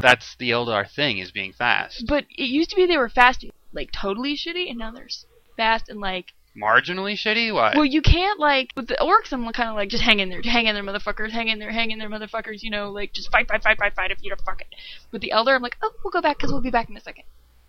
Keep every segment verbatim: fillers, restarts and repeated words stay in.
That's the Eldar thing, is being fast. But it used to be they were fast, like, totally shitty, and now they're fast and, like... Marginally shitty? Why? Well, you can't, like... With the orcs, I'm kind of like, just hang in there, hang in there, motherfuckers, hang in there, hang in there, motherfuckers, you know, like, just fight, fight, fight, fight, fight if you don't fuck it. With the Eldar, I'm like, oh, we'll go back, because we'll be back in a second.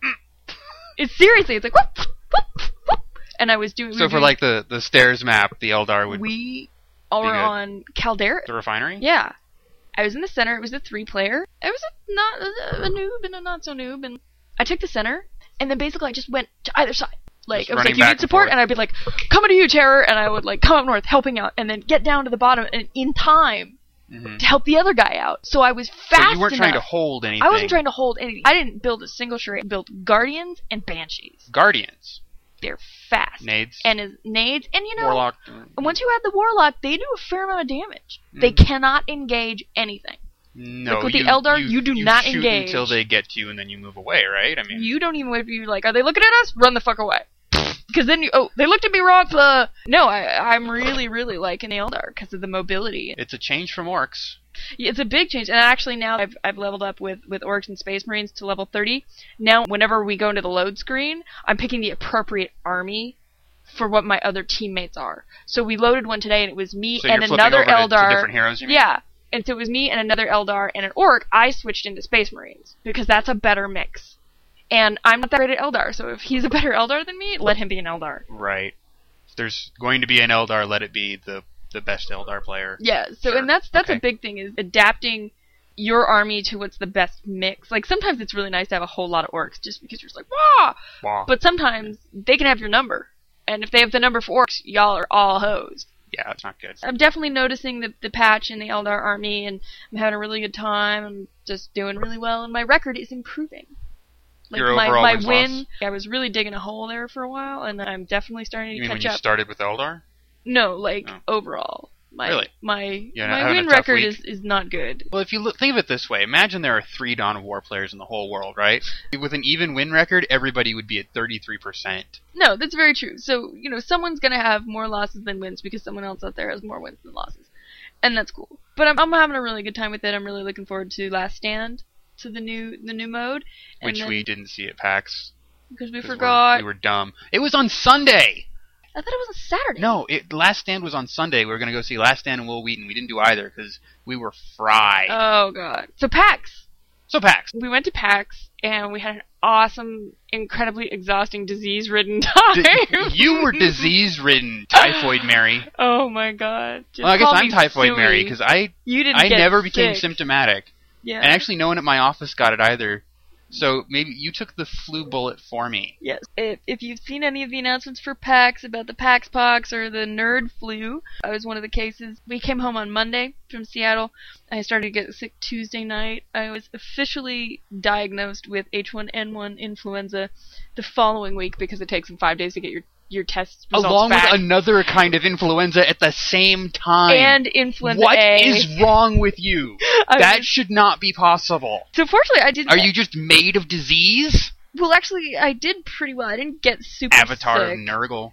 It's seriously, it's like, whoop, whoop, whoop. And I was doing... So we for, doing, like, the, the stairs map, the Eldar would... We are on Caldera. The refinery? Yeah. I was in the center. It was a three-player. I was a, not a, a noob and a not-so-noob. And I took the center, and then basically I just went to either side. Like, I was like, you need support? And I'd be like, coming to you, Terror! And I would, like, come up north, helping out, and then get down to the bottom and in time mm-hmm. to help the other guy out. So I was fast enough. So you weren't enough. trying to hold anything. I wasn't trying to hold anything. I didn't build a single charade. I built Guardians and Banshees. Guardians? They're fast. Nades. And is, nades. And, you know, Warlock. once you add the Warlock, they do a fair amount of damage. Mm. They cannot engage anything. No, like with you, the Eldar, you, you do you not shoot engage. Until they get to you and then you move away, right? I mean, you don't even wait for you, like, are they looking at us? Run the fuck away. Because then you, oh, they looked at me wrong. Uh, no, I, I'm really, really liking the Eldar because of the mobility. It's a change from orcs. Yeah, it's a big change, and actually now I've I've leveled up with, with orcs and space marines to level thirty. Now, whenever we go into the load screen, I'm picking the appropriate army for what my other teammates are. So we loaded one today, and it was me so and you're another over Eldar. To, to different heroes, you mean? Yeah, and so it was me and another Eldar and an orc. I switched into space marines because that's a better mix. And I'm not that great at Eldar, so if he's a better Eldar than me, let him be an Eldar. Right. If there's going to be an Eldar, let it be the the best Eldar player. Yeah, so sure. and that's that's okay. a big thing, is adapting your army to what's the best mix. Like, sometimes it's really nice to have a whole lot of orcs, just because you're just like, wah! Wah. But sometimes they can have your number. And if they have the number for orcs, y'all are all hosed. Yeah, it's not good. I'm definitely noticing the, the patch in the Eldar army, and I'm having a really good time. I'm just doing really well, and my record is improving. Like, Your my, overall my win, win, I was really digging a hole there for a while, and I'm definitely starting you to mean catch when you up. started with Eldar? No, like, oh. overall. My, really? My, yeah, my win record is, is not good. Well, if you look, think of it this way, imagine there are three Dawn of War players in the whole world, right? With an even win record, everybody would be at thirty-three percent. No, that's very true. So, you know, someone's going to have more losses than wins because someone else out there has more wins than losses. And that's cool. But I'm, I'm having a really good time with it. I'm really looking forward to Last Stand, to the new the new mode. And Which then, we didn't see at PAX. Because we forgot. We're, we were dumb. It was on Sunday! I thought it was a Saturday. No, it, Last Stand was on Sunday. We were going to go see Last Stand and Will Wheaton. We didn't do either because we were fried. Oh, God. So PAX. So PAX. We went to PAX, and we had an awesome, incredibly exhausting, disease-ridden time. D- you were disease-ridden, Typhoid Mary. Oh, my God. Just well, I guess I'm Typhoid Suey. Mary because I, you didn't I get never sick. became symptomatic. Yeah. And actually no one at my office got it either. So maybe you took the flu bullet for me. Yes. If, if you've seen any of the announcements for PAX about the PAX Pox or the Nerd Flu, I was one of the cases. We came home on Monday from Seattle. I started to get sick Tuesday night. I was officially diagnosed with H one N one influenza the following week because it takes them five days to get your your test results Along back. with another kind of influenza at the same time. And influenza What A. is wrong with you? I that was, should not be possible. So fortunately, I didn't. Are you just made of disease? Well, actually, I did pretty well. I didn't get super Avatar sick. of Nurgle.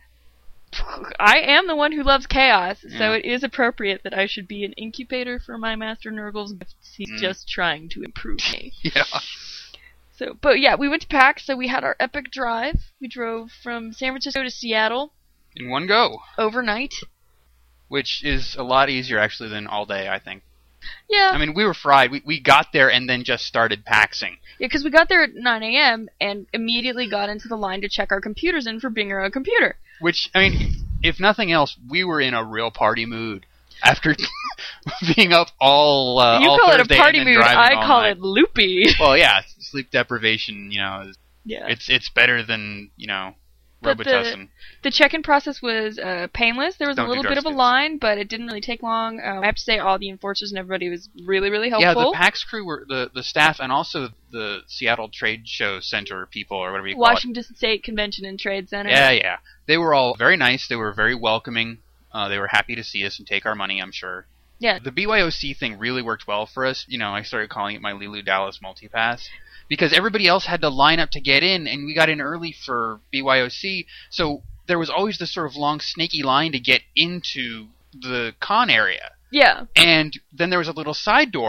I am the one who loves chaos, Yeah. so it is appropriate that I should be an incubator for my Master Nurgle's gifts. He's Mm. just trying to improve me. Yeah. So, but yeah, we went to PAX, so we had our epic drive. We drove from San Francisco to Seattle In one go. overnight. Which is a lot easier, actually, than all day, I think. Yeah, I mean, we were fried. We we got there and then just started paxing. yeah, because we got there at nine a.m. and immediately got into the line to check our computers in for being our own computer. Which, I mean, if nothing else, we were in a real party mood. After being up all uh, You all call Thursday it a party and then mood, driving I all call night. it loopy. Well, yeah, sleep deprivation, you know, is, Yeah. it's it's better than, you know, But the- Robitussin. The check-in process was uh, painless. There was Don't a do little bit drugs, of a kids. line, line, but it didn't really take long. Um, I have to say, all the enforcers and everybody was really, really Yeah, helpful. the PAX crew, were the, the staff, and also the Seattle Trade Show Center people, or whatever you call Washington State Convention and Trade Center. it. Yeah, yeah. They were all very nice. They were very welcoming. Uh, they were happy to see us and take our money, I'm sure. Yeah. The B Y O C thing really worked well for us. You know, I started calling it my Lilu Dallas multipass. Because everybody else had to line up to get in, and we got in early for B Y O C, so there was always this sort of long, snaky line to get into the con area. Yeah. And then there was a little side door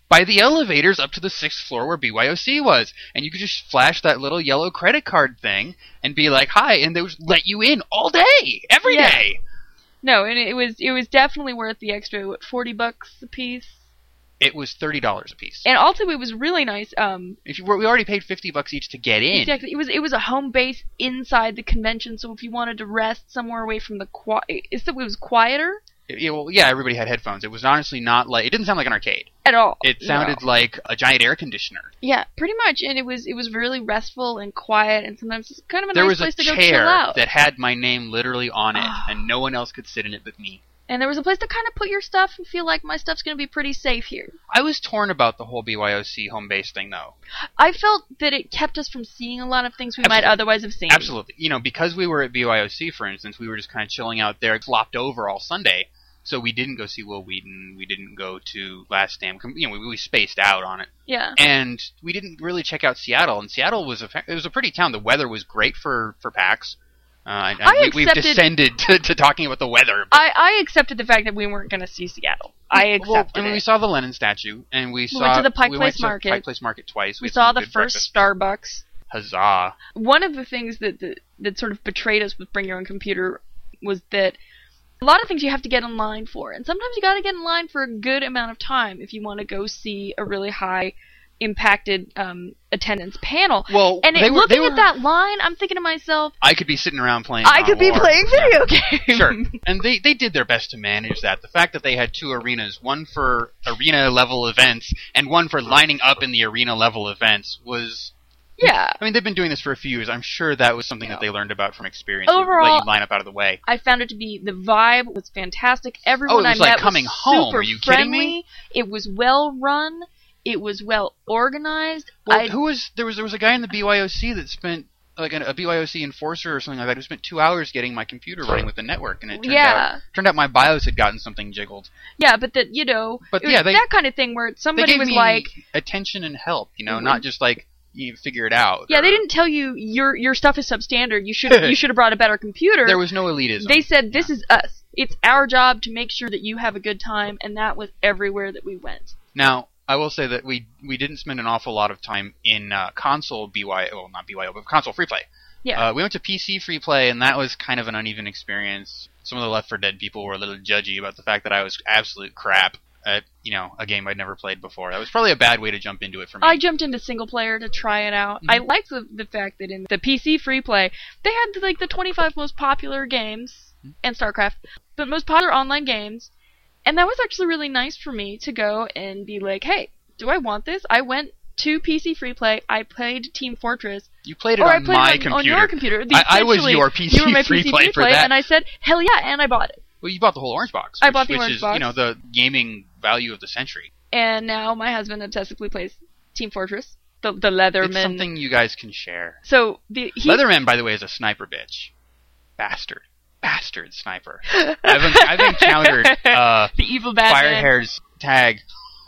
by the elevators up to the sixth floor where B Y O C was. And you could just flash that little yellow credit card thing and be like, hi, and they would let you in all day, every Yeah. day. No, and it was it was definitely worth the extra, what, forty bucks a piece? It was thirty dollars a piece. And also it was really nice. Um, If you were, we already paid fifty bucks each to get in. Exactly. It was it was a home base inside the convention, so if you wanted to rest somewhere away from the qui- it's that it was quieter It- it- well, yeah, everybody had headphones. It was honestly not like, it didn't sound like an arcade. at all. It sounded No. like a giant air conditioner. Yeah, pretty much, and it was it was really restful and quiet, and sometimes it's kind of a There nice was a place to go chill chair out. that had my name literally on it, and no one else could sit in it but me. And there was a place to kind of put your stuff and feel like my stuff's going to be pretty safe here. I was torn about the whole B Y O C home base thing, though. I felt that it kept us from seeing a lot of things we might Absolutely. otherwise have seen. Absolutely. You know, because we were at B Y O C, for instance, we were just kind of chilling out there, flopped over all Sunday. So we didn't go see Will Wheaton. We didn't go to Last Stand. You know, we, we spaced out on it. Yeah. And we didn't really check out Seattle. And Seattle was a it was a pretty town. The weather was great for for PAX. Uh, and I we, we've accepted- descended to, to talking about the weather. but- I, I accepted the fact that we weren't going to see Seattle. I accepted well, I mean, it. we saw the Lenin statue, and we, We saw went to the Pike we Place went to Market. Pike Place Market twice. we had saw some the good first breakfast. Starbucks. Huzzah! One of the things that, that that sort of betrayed us with Bring Your Own Computer was that a lot of things you have to get in line for, and sometimes you got to get in line for a good amount of time if you want to go see a really high impacted um, attendance panel. Well, and they it, were, looking they were, at that line, I'm thinking to myself, I could be sitting around playing. I Dawn could be War. playing Yeah. video games. Sure, and they they did their best to manage that. The fact that they had two arenas, one for arena level events and one for lining up in the arena level events, was. Yeah. I mean, they've been doing this for a few years. I'm sure that was something Yeah. that they learned about from experience. Overall, let you line up out of the way. I found it to be, the vibe was fantastic. Everyone Oh, it was I like met coming was home. super Are you kidding friendly. me? It was well run. It was well organized. Well, I, who was there was there was a guy in the B Y O C that spent like a, a B Y O C enforcer or something like that who spent two hours getting my computer running with the network, and it turned Yeah. out turned out my BIOS had gotten something jiggled. yeah, but that, you know, But it was yeah, they- that kind of thing where They somebody gave was me like, attention and help, you know, Mhm. not just like you figure it out. yeah, or- they didn't tell you your your stuff is substandard. You should you should have brought a better computer. There was no elitism. They said, this is us. It's our job to make sure that you have a good time, and that was everywhere that we went. Now, I will say that we we didn't spend an awful lot of time in uh, console B Y O, well, not B Y O, but console free play. Yeah. Uh, we went to P C free play, and that was kind of an uneven experience. Some of the Left four Dead people were a little judgy about the fact that I was absolute crap at, you know, a game I'd never played before. That was probably a bad way to jump into it for me. I jumped into single player to try it out. Mhm. I liked the, the fact that in the P C free play, they had like the twenty-five most popular games, Mhm. and StarCraft, but most popular online games, and that was actually really nice for me to go and be like, hey, do I want this? I went to P C free play, I played Team Fortress, You played it or I on played my it on, computer. on your computer. The- I, I was essentially, your P C you were my free P C play free for play, that. and I said, hell yeah, and I bought it. Well, you bought the whole orange box. I which, bought the which orange is, box. you know, the gaming value of the century. And now my husband obsessively plays Team Fortress, the the Leatherman. It's something you guys can share. So the he, Leatherman, by the way, is a sniper bitch. Bastard. Bastard sniper. I've, I've encountered uh, the evil Batman. Firehair's tag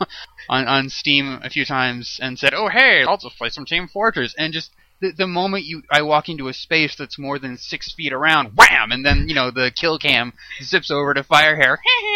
on, on Steam a few times and said, oh, hey, I'll just play some Team Fortress. And just the, the moment you I walk into a space that's more than six feet around, wham! And then, you know, the kill cam zips over to Firehair.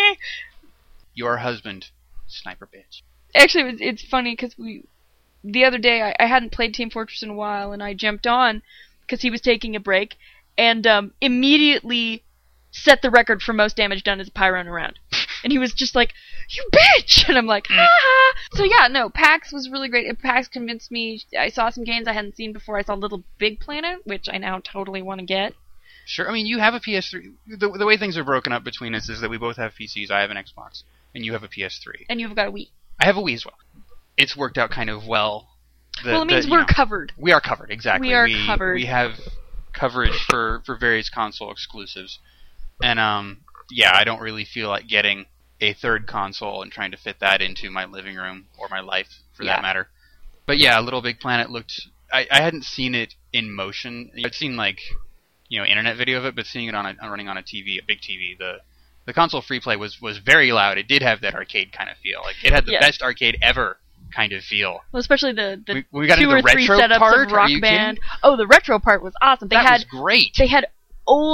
Your husband, sniper bitch. Actually, it was, it's funny because we the other day I, I hadn't played Team Fortress in a while, and I jumped on because he was taking a break, and um, immediately set the record for most damage done as a Pyrone around. And he was just like, you bitch! And I'm like, ha ha! So yeah, no, PAX was really great. PAX convinced me. I saw some games I hadn't seen before. I saw Little Big Planet, which I now totally want to get. Sure, I mean, you have a P S three. The, the way things are broken up between us is that we both have P Cs. I have an Xbox, and you have a P S three. And you've got a Wii. I have a Wii as well. It's worked out kind of well. The, well, it means the, we're know, covered. We are covered, exactly. We are covered. We have coverage for, for various console exclusives. And, um, yeah, I don't really feel like getting a third console and trying to fit that into my living room or my life, for Yeah. that matter. But yeah, Little Big Planet looked... I, I hadn't seen it in motion. I'd seen, like, you know, internet video of it, but seeing it on a, running on a T V, a big T V, the... The console free play was, was very loud. It did have that arcade kind of feel. Like it had the Yeah. best arcade ever kind of feel. Well, especially the, the We- we got two into or the three retro setups part? of Are Rock you Band. Oh, the retro part was awesome. They that had was great. they had old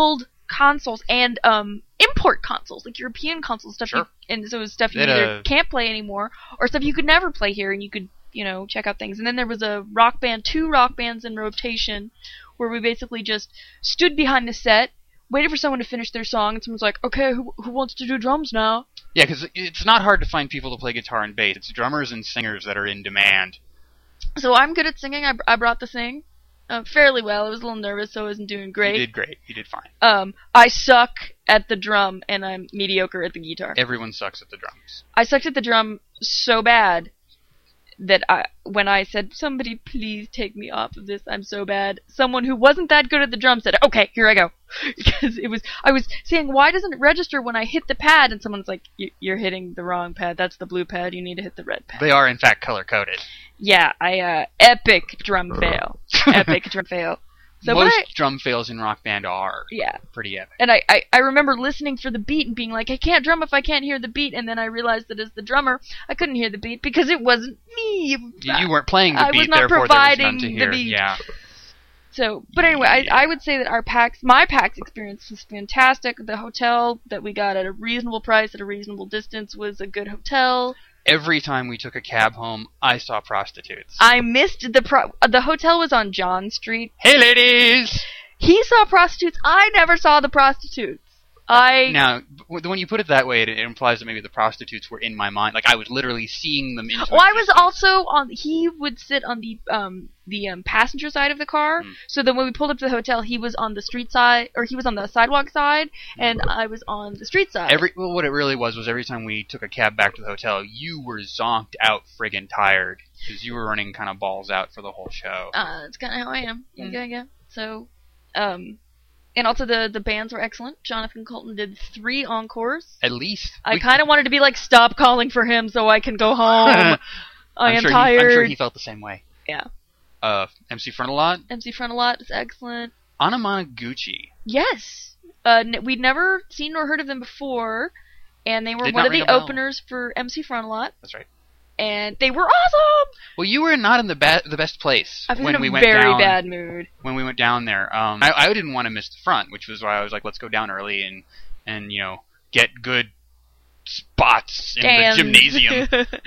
consoles and um import consoles, like European consoles stuff. Sure. You, and so it was stuff you It, either uh, can't play anymore or stuff you could never play here, and you could, you know, check out things. And then there was a rock band, two rock bands in rotation, where we basically just stood behind the set, waited for someone to finish their song, and someone's like, okay, who, who wants to do drums now? Yeah, because it's not hard to find people to play guitar and bass. It's drummers and singers that are in demand. So I'm good at singing. I, I brought the sing uh, fairly well. I was a little nervous, so I wasn't doing great. You did great. You did fine. Um, I suck at the drum, and I'm mediocre at the guitar. Everyone sucks at the drums. I sucked at the drum so bad that I, when I said, somebody please take me off of this, I'm so bad, someone who wasn't that good at the drum said, okay, here I go. Because it was, I was saying, why doesn't it register when I hit the pad? And someone's like, you're hitting the wrong pad. That's the blue pad. You need to hit the red pad. They are, in fact, color-coded. Yeah, I, uh, epic drum fail. Epic drum fail. So Most I, drum fails in Rock Band are yeah. pretty epic. And I, I, I remember listening for the beat and being like, I can't drum if I can't hear the beat. And then I realized that as the drummer, I couldn't hear the beat because it wasn't me. You, you weren't playing the I beat, was not therefore providing there was none to the hear. beat. Yeah. So, but anyway, I, I would say that our PAX, my PAX experience was fantastic. The hotel that we got at a reasonable price, at a reasonable distance, was a good hotel. Every time we took a cab home, I saw prostitutes. I missed the pro- the hotel was on John Street. Hey, ladies! He saw prostitutes. I never saw the prostitutes. I Now, w- when you put it that way, it, it implies that maybe the prostitutes were in my mind. Like, I was literally seeing them into Well, I was existence. also on. He would sit on the um the um, passenger side of the car. Mm. So then when we pulled up to the hotel, he was on the street side, or he was on the sidewalk side, and I was on the street side. Every well, what it really was was every time we took a cab back to the hotel, you were zonked out, friggin' tired, because you were running kind of balls out for the whole show. Uh, that's kind of how I am. Yeah, Mm. yeah, yeah. So, um, and also the the bands were excellent. Jonathan Colton did three encores. At least I we- kind of wanted to be like, stop calling for him so I can go home. I I'm am sure tired. He, I'm sure he felt the same way. Yeah. Uh, M C Frontalot, M C Frontalot was excellent. Anamanaguchi. Yes. Uh, n- we'd never seen or heard of them before, and they were Did one not of ring the a bell. openers for M C Frontalot, That's right. and they were awesome. Well, you were not in the ba- the best place I was when in a we went very down. bad mood. When we went down there, um, I, I didn't want to miss the front, which was why I was like, let's go down early and and you know get good spots in And the gymnasium.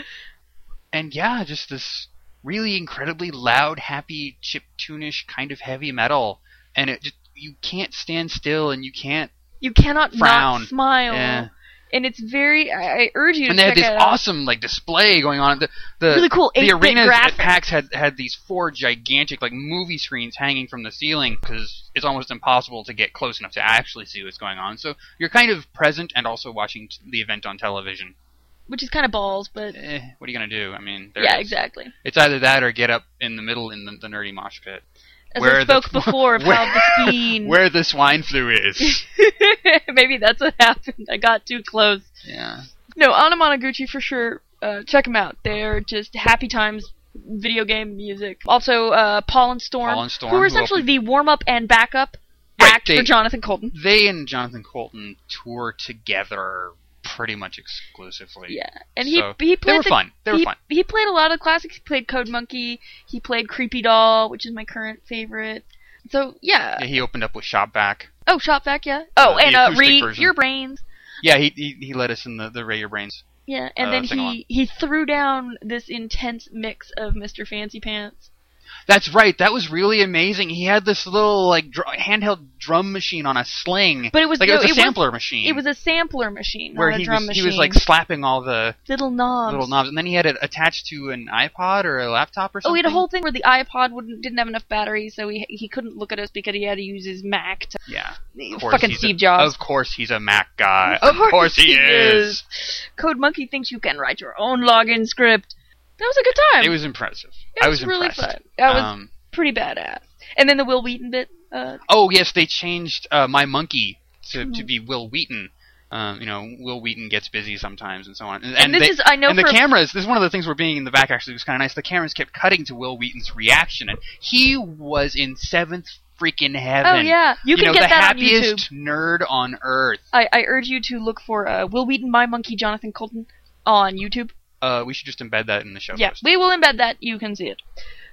And yeah, just this really incredibly loud, happy, chiptune-ish kind of heavy metal, and it just you can't stand still and you can't. You cannot Frown. not smile. Yeah. And it's very. I, I urge you to And they check had this it out. awesome like display going on. The the Really cool the eight-bit arenas graphics. at PAX had had these four gigantic like movie screens hanging from the ceiling because it's almost impossible to get close enough to actually see what's going on. So you're kind of present and also watching t- the event on television. Which is kind of balls, but Eh, what are you gonna do? I mean, there yeah, it is. exactly. It's either that or get up in the middle in the, the nerdy mosh pit. As Where I the- spoke before of where- how the speen. Where the swine flu is. Maybe that's what happened. I got too close. Yeah. No, Anamanaguchi for sure. Uh, check them out. They're just happy times video game music. Also, uh, Paul and Storm, Paul and Storm, who are who essentially opened- the warm-up and backup Right, act they- for Jonathan Colton. They and Jonathan Colton tour together pretty much exclusively. Yeah, and So, he he played they were the, fun. They were he, fun. He played a lot of classics. He played Code Monkey. He played Creepy Doll, which is my current favorite. So yeah. Yeah, he opened up with Shopback. Oh, Shopback, yeah. Oh, Uh, the and uh, acoustic Re version. Your Brains. Yeah, he he, he led us in the, the Ray Your Brains. Yeah, and Uh, then sing-along. he he threw down this intense mix of Mister Fancy Pants. That's right. That was really amazing. He had this little like dr- handheld drum machine on a sling. But it was like no, it was a it was- sampler machine. It was a sampler machine, where not he a drum was machine. he was like slapping all the little knobs. little knobs, and then he had it attached to an iPod or a laptop or something. Oh, he had a whole thing where the iPod wouldn't didn't have enough battery, so he he couldn't look at us because he had to use his Mac to. Yeah. Of course Fucking he's Steve a, Jobs. Of course he's a Mac guy. Of Of, course he, he is. Code Monkey thinks you can write your own login script. That was a good time. It was impressive. It I was was really impressed. fun. That was Um, pretty badass. And then the Will Wheaton bit. Uh, oh yes, they changed uh, my monkey to, Hmm. to be Will Wheaton. Um, you know, Will Wheaton gets busy sometimes and so on. And, And this they- is- I know And the for a- cameras. This is one of the things where being in the back actually was kind of nice. The cameras kept cutting to Will Wheaton's reaction, and he was in seventh freaking heaven. oh yeah, you, can know, get the that on YouTube. happiest nerd on earth. I, I urge you to look for uh, Will Wheaton, My Monkey, Jonathan Colton on YouTube. Uh, we should just embed that in the show. Yeah, post. we will embed that. You can see it.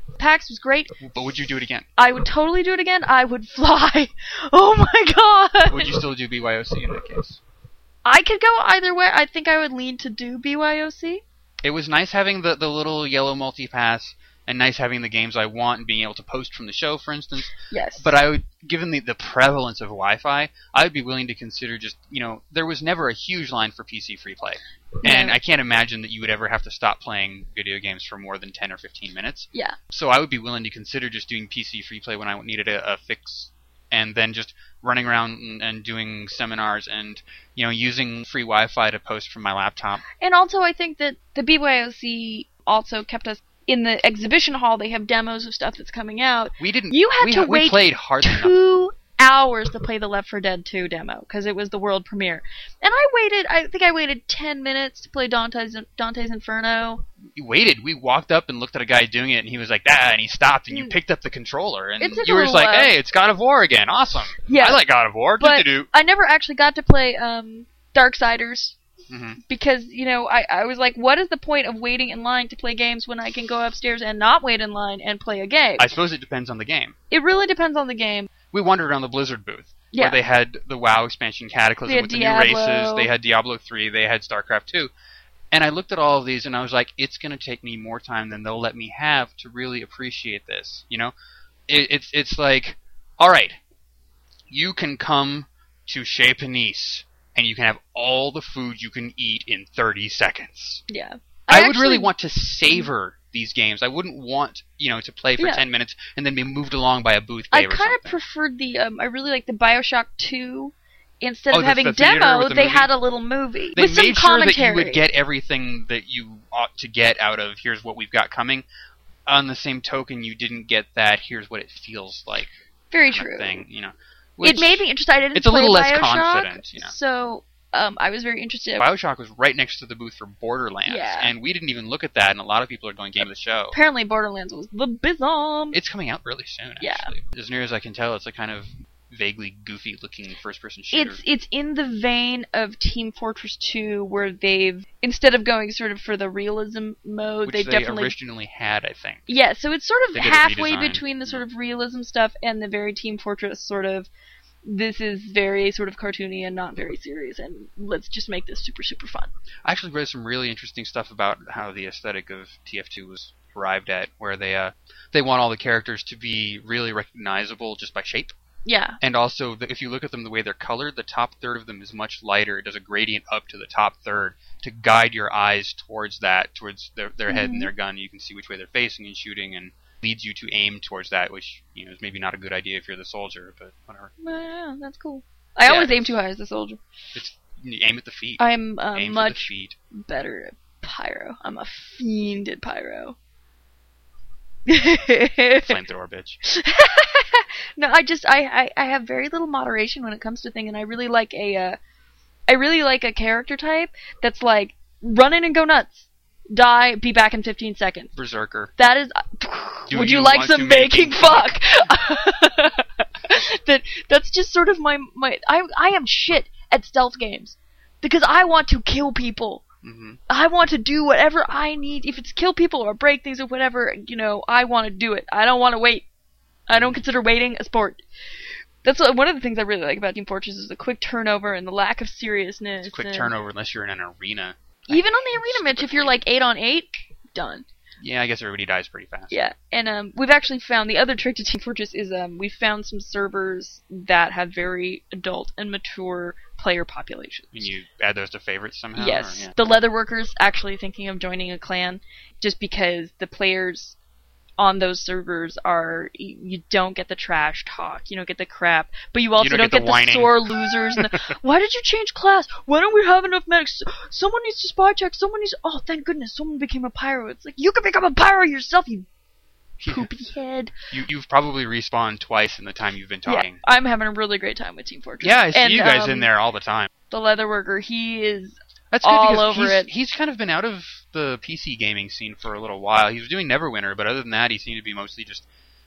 PAX was great. But would you do it again? I would totally do it again. I would fly. Oh my god. Would you still do B Y O C in that case? I could go either way. I think I would lean to do B Y O C. It was nice having the, the little yellow multi-pass, and nice having the games I want and being able to post from the show, for instance. Yes. But I would, given the, the prevalence of Wi-Fi, I would be willing to consider just, you know, there was never a huge line for P C free play. Yeah. And I can't imagine that you would ever have to stop playing video games for more than ten or fifteen minutes. Yeah. So I would be willing to consider just doing P C free play when I needed a, a fix, and then just running around and, and doing seminars and, you know, using free Wi-Fi to post from my laptop. And also, I think that the B Y O C also kept us in the exhibition hall. They have demos of stuff that's coming out. We didn't. You had we, to we wait played hardly enough. two hours to play the Left four Dead two demo because it was the world premiere. And I waited. I think I waited ten minutes to play Dante's Dante's Inferno. We waited. We walked up and looked at a guy doing it, and he was like, "Ah!" and he stopped, and you Mm. picked up the controller, and It took you a were just little like, while. "Hey, it's God of War again! Awesome! Yeah. I like God of War." But Do-do-do. I never actually got to play um, Darksiders. Mhm. Because, you know, I, I was like, what is the point of waiting in line to play games when I can go upstairs and not wait in line and play a game? I suppose it depends on the game. It really depends on the game. We wandered around the Blizzard booth, Yeah. where they had the WoW expansion Cataclysm They had with the Diablo. new races, they had Diablo three, they had StarCraft two. And I looked at all of these, and I was like, it's going to take me more time than they'll let me have to really appreciate this, you know? It, it's, it's like, all right, you can come to Chez Panisse, and you can have all the food you can eat in thirty seconds. Yeah. I, would actually- really want to savor these games. I wouldn't want, you know, to play for Yeah. ten minutes and then be moved along by a booth I babe or kind of something. preferred the, um, I really like the Bioshock two. Instead Oh, of the- having the theater demo, with the they movie? had a little movie. They with some made sure that commentary. you would get everything that you ought to get out of here's what we've got coming. On the same token, you didn't get that here's what it feels like Very kind of true. thing, you know. It Which- made me interested. I didn't it's a play little less Bioshock, confident, you know. So um, I was very interested. Bioshock was right next to the booth for Borderlands, Yeah. and we didn't even look at that, and a lot of people are going game of the show. Apparently Borderlands was the bizom. It's coming out really soon, Yeah. actually. As near as I can tell, it's a kind of vaguely goofy-looking first-person shooter. It's it's in the vein of Team Fortress two, where they've, instead of going sort of for the realism mode, which they they definitely originally had, I think. yeah. So it's sort of They did a halfway redesign. between the sort of realism stuff and the very Team Fortress sort of. This is very sort of cartoony and not very serious, and let's just make this super super fun. I actually read some really interesting stuff about how the aesthetic of T F two was arrived at, where they uh, they want all the characters to be really recognizable just by shape. Yeah, And also, the, if you look at them the way they're colored, the top third of them is much lighter. It does a gradient up to the top third to guide your eyes towards that, towards their, their head Mhm. and their gun. You can see which way they're facing and shooting, and leads you to aim towards that, which, you know, is maybe not a good idea if you're the soldier, but whatever. well, yeah, that's cool. I Yeah, always aim it's- too high as the soldier. It's you aim at the feet. I'm uh, aim for the much feet. better at pyro. I'm a fiend at pyro. Flamethrower, bitch. No, I just I, I I have very little moderation when it comes to things, and I really like a uh, I really like a character type that's like run in and go nuts, die, be back in fifteen seconds. Berserker. That is. Do would you you, like want to some make making me fuck? that that's just sort of my my I I am shit at stealth games because I want to kill people. hmm I want to do whatever I need. If it's kill people or break things or whatever, you know, I want to do it. I don't want to wait. I don't consider waiting a sport. That's what, one of the things I really like about Team Fortress is the quick turnover and the lack of seriousness. It's a quick and turnover unless you're in an arena. Even on the arena match, if you're like eight on eight, done. Yeah, I guess everybody dies pretty fast. Yeah, and um, we've actually found the other trick to Team Fortress is um, we've found some servers that have very adult and mature player populations. And you add those to favorites somehow? Yes, Or, yeah. the Leatherworkers actually thinking of joining a clan, just because the players on those servers are you, you don't get the trash talk, you don't get the crap, but you also don't don't, get get, the the, whining. sore losers. And the, why did you change class? Why don't we have enough medics? Someone needs to spy check. Someone needs. Oh, thank goodness, someone became a pyro. It's like you can become a pyro yourself, you poopy head. You, you've probably respawned twice in the time you've been Yeah, talking. I'm having a really great time with Team Fortress. Yeah, I see And, you guys um, in there all the time. The Leatherworker, he is. That's good all because over he's, it. he's kind of been out of the P C gaming scene for a little while. He was doing Neverwinter, but other than that, he seemed to be mostly just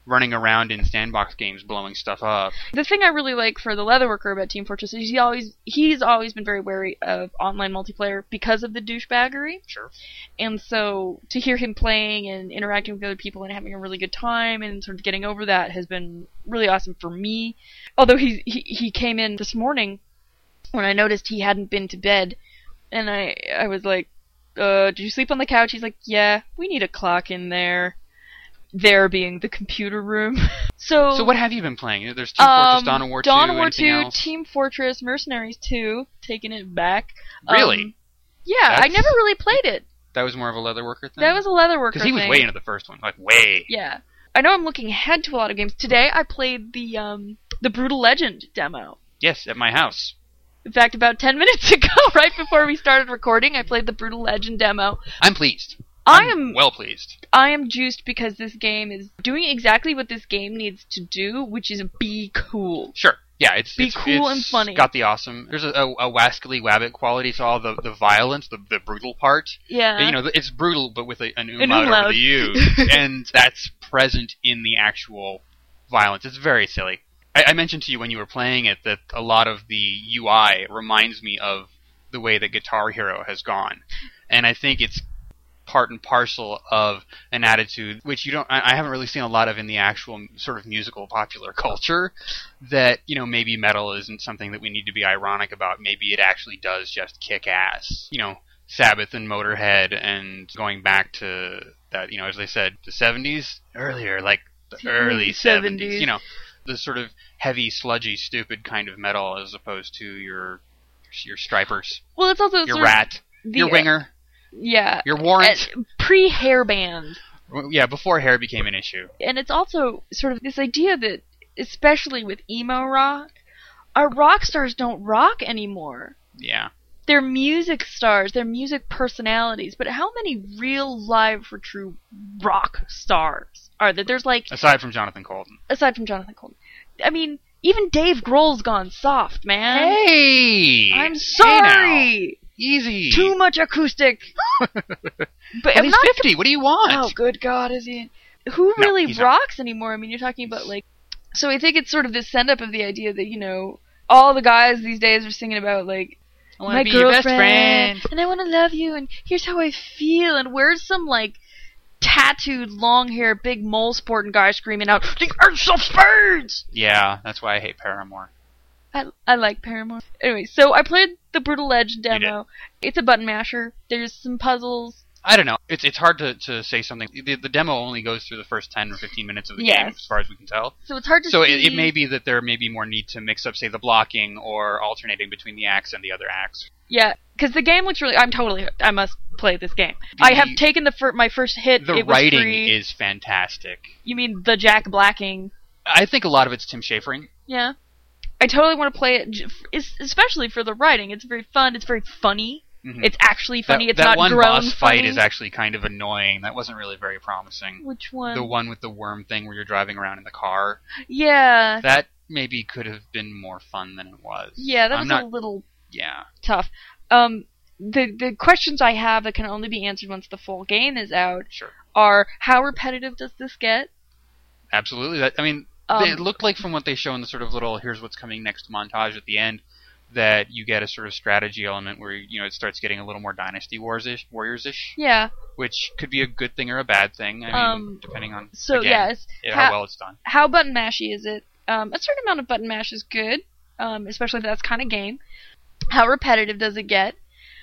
running around in sandbox games blowing stuff up. The thing I really like for the Leatherworker about Team Fortress is he always he's always been very wary of online multiplayer because of the douchebaggery. Sure. And so to hear him playing and interacting with other people and having a really good time and sort of getting over that has been really awesome for me. Although he he, he came in this morning when I noticed he hadn't been to bed, and I I was like, uh, did you sleep on the couch? He's like, yeah, we need a clock in there. There being the computer room. so So what have you been playing? There's Team Fortress, um, Dawn of War two, Dawn of War anything two, else? Team Fortress, Mercenaries two, taking it back. Really? Um, yeah, That's- I never really played it. That was more of a Leatherworker thing? That was a Leatherworker Because he was thing. way into the first one. Like, way. Yeah. I know I'm looking ahead to a lot of games. Today I played the um the Brutal Legend demo. Yes, at my house. In fact, about ten minutes ago, right before we started recording, I played the Brutal Legend demo. I'm pleased. I I'm am well pleased. I am juiced because this game is doing exactly what this game needs to do, which is be cool. Sure. Yeah, it's Be it's, cool it's and funny. got the awesome. There's a, a, a Wascally Wabbit quality to all the, the violence, the the brutal part. Yeah. You know, it's brutal, but with a, an umlaut, An umlaut. over the U, and that's present in the actual violence. It's very silly. I, I mentioned to you when you were playing it that a lot of the U I reminds me of the way that Guitar Hero has gone, and I think it's part and parcel of an attitude which you don't I, I haven't really seen a lot of in the actual sort of musical popular culture, that, you know, maybe metal isn't something that we need to be ironic about. Maybe it actually does just kick ass. You know, Sabbath and Motorhead, and going back to that, you know, as I said, the seventies earlier, like the The early early seventies, seventies. you know, the sort of heavy, sludgy, stupid kind of metal, as opposed to your your Stripers, Well, it's also your sort of Rat, the, your Winger, Yeah. your Warrant. Uh, pre-hair band. Yeah, before hair became an issue. And it's also sort of this idea that, especially with emo rock, our rock stars don't rock anymore. Yeah. They're music stars, they're music personalities, but how many real live for true rock stars are there? There's like, Aside from Jonathan Colton. aside from Jonathan Colton, I mean, even Dave Grohl's gone soft, man. Hey! I'm Hey sorry! now. Easy. Too much acoustic. But Well, I'm he's not fifty. What do you want? Oh, good God, is he? Who No, really he's not. rocks anymore? I mean, you're talking about, like... So I think it's sort of this send-up of the idea that, you know, all the guys these days are singing about, like, I wanna my be your best girlfriend, friend. and I want to love you, and here's how I feel, and where's some, like, tattooed, long-haired, big mole-sporting guy screaming out, the Ace of Spades! Yeah, that's why I hate Paramore. I, I like Paramore. Anyway, so I played the Brutal Legend You demo. It's a button masher. There's some puzzles. I don't know. It's it's hard to, to say something. The, the demo only goes through the first ten or fifteen minutes of the game, Yes. as far as we can tell. So it's hard to So see... it, it may be that there may be more need to mix up, say, the blocking or alternating between the acts and the other acts. Yeah, because the game looks really... I'm totally hooked. I must play this game. I have taken the fir- my first hit. The It was writing free. is fantastic. You mean the Jack Blacking? I think a lot of it's Tim Schafering. Yeah. I totally want to play it, j- es- especially for the writing. It's very fun. It's very funny. Mhm. It's actually funny. That, it's that not one grown boss fight funny. is actually kind of annoying. That wasn't really very promising. Which one? The one with the worm thing where you're driving around in the car. Yeah. That maybe could have been more fun than it was. Yeah, that I'm was not, a little Yeah. tough. Um, the the questions I have that can only be answered once the full game is out Sure. are, how repetitive does this get? Absolutely. That I mean, Um, it looked like from what they show in the sort of little here's what's coming next montage at the end, that you get a sort of strategy element where, you know, it starts getting a little more Dynasty Wars-ish, Warriors-ish, Yeah. which could be a good thing or a bad thing. I mean, Um, depending on So, again, yes. yeah, ha- how well it's done. How button mashy is it? Um, a certain amount of button mash is good, um, especially if that's kind of game. How repetitive does it get?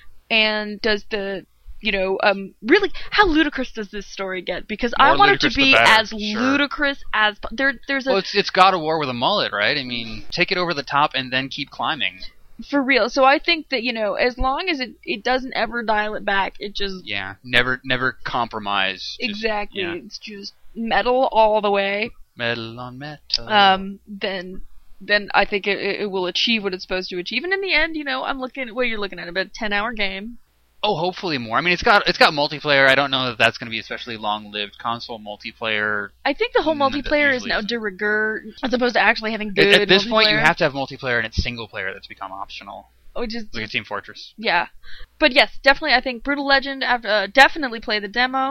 And does the, you know, um, really, how ludicrous does this story get? Because I More want it to ludicrous the be better, as sure. ludicrous as po- there. There's a Well, it's it's God of War with a mullet, right? I mean, take it over the top and then keep climbing. for real. So I think that, you know, as long as it it doesn't ever dial it back, it just Yeah, never never compromise. Just, exactly. yeah. It's just metal all the way. Metal on metal. Um, then. Then I think it, it will achieve what it's supposed to achieve, and in the end, you know, I'm looking at what you're looking at about a ten-hour game. Oh, hopefully more. I mean, it's got it's got multiplayer. I don't know that that's going to be especially long-lived. Console multiplayer. I think the whole Mm, that multiplayer is usually now isn't. de rigueur, as opposed to actually having At, good at this point, you multiplayer, have to have multiplayer, and it's single player that's become optional. which is Like a Team Fortress. yeah. But yes, definitely, I think Brutal Legend. After uh, definitely play the demo.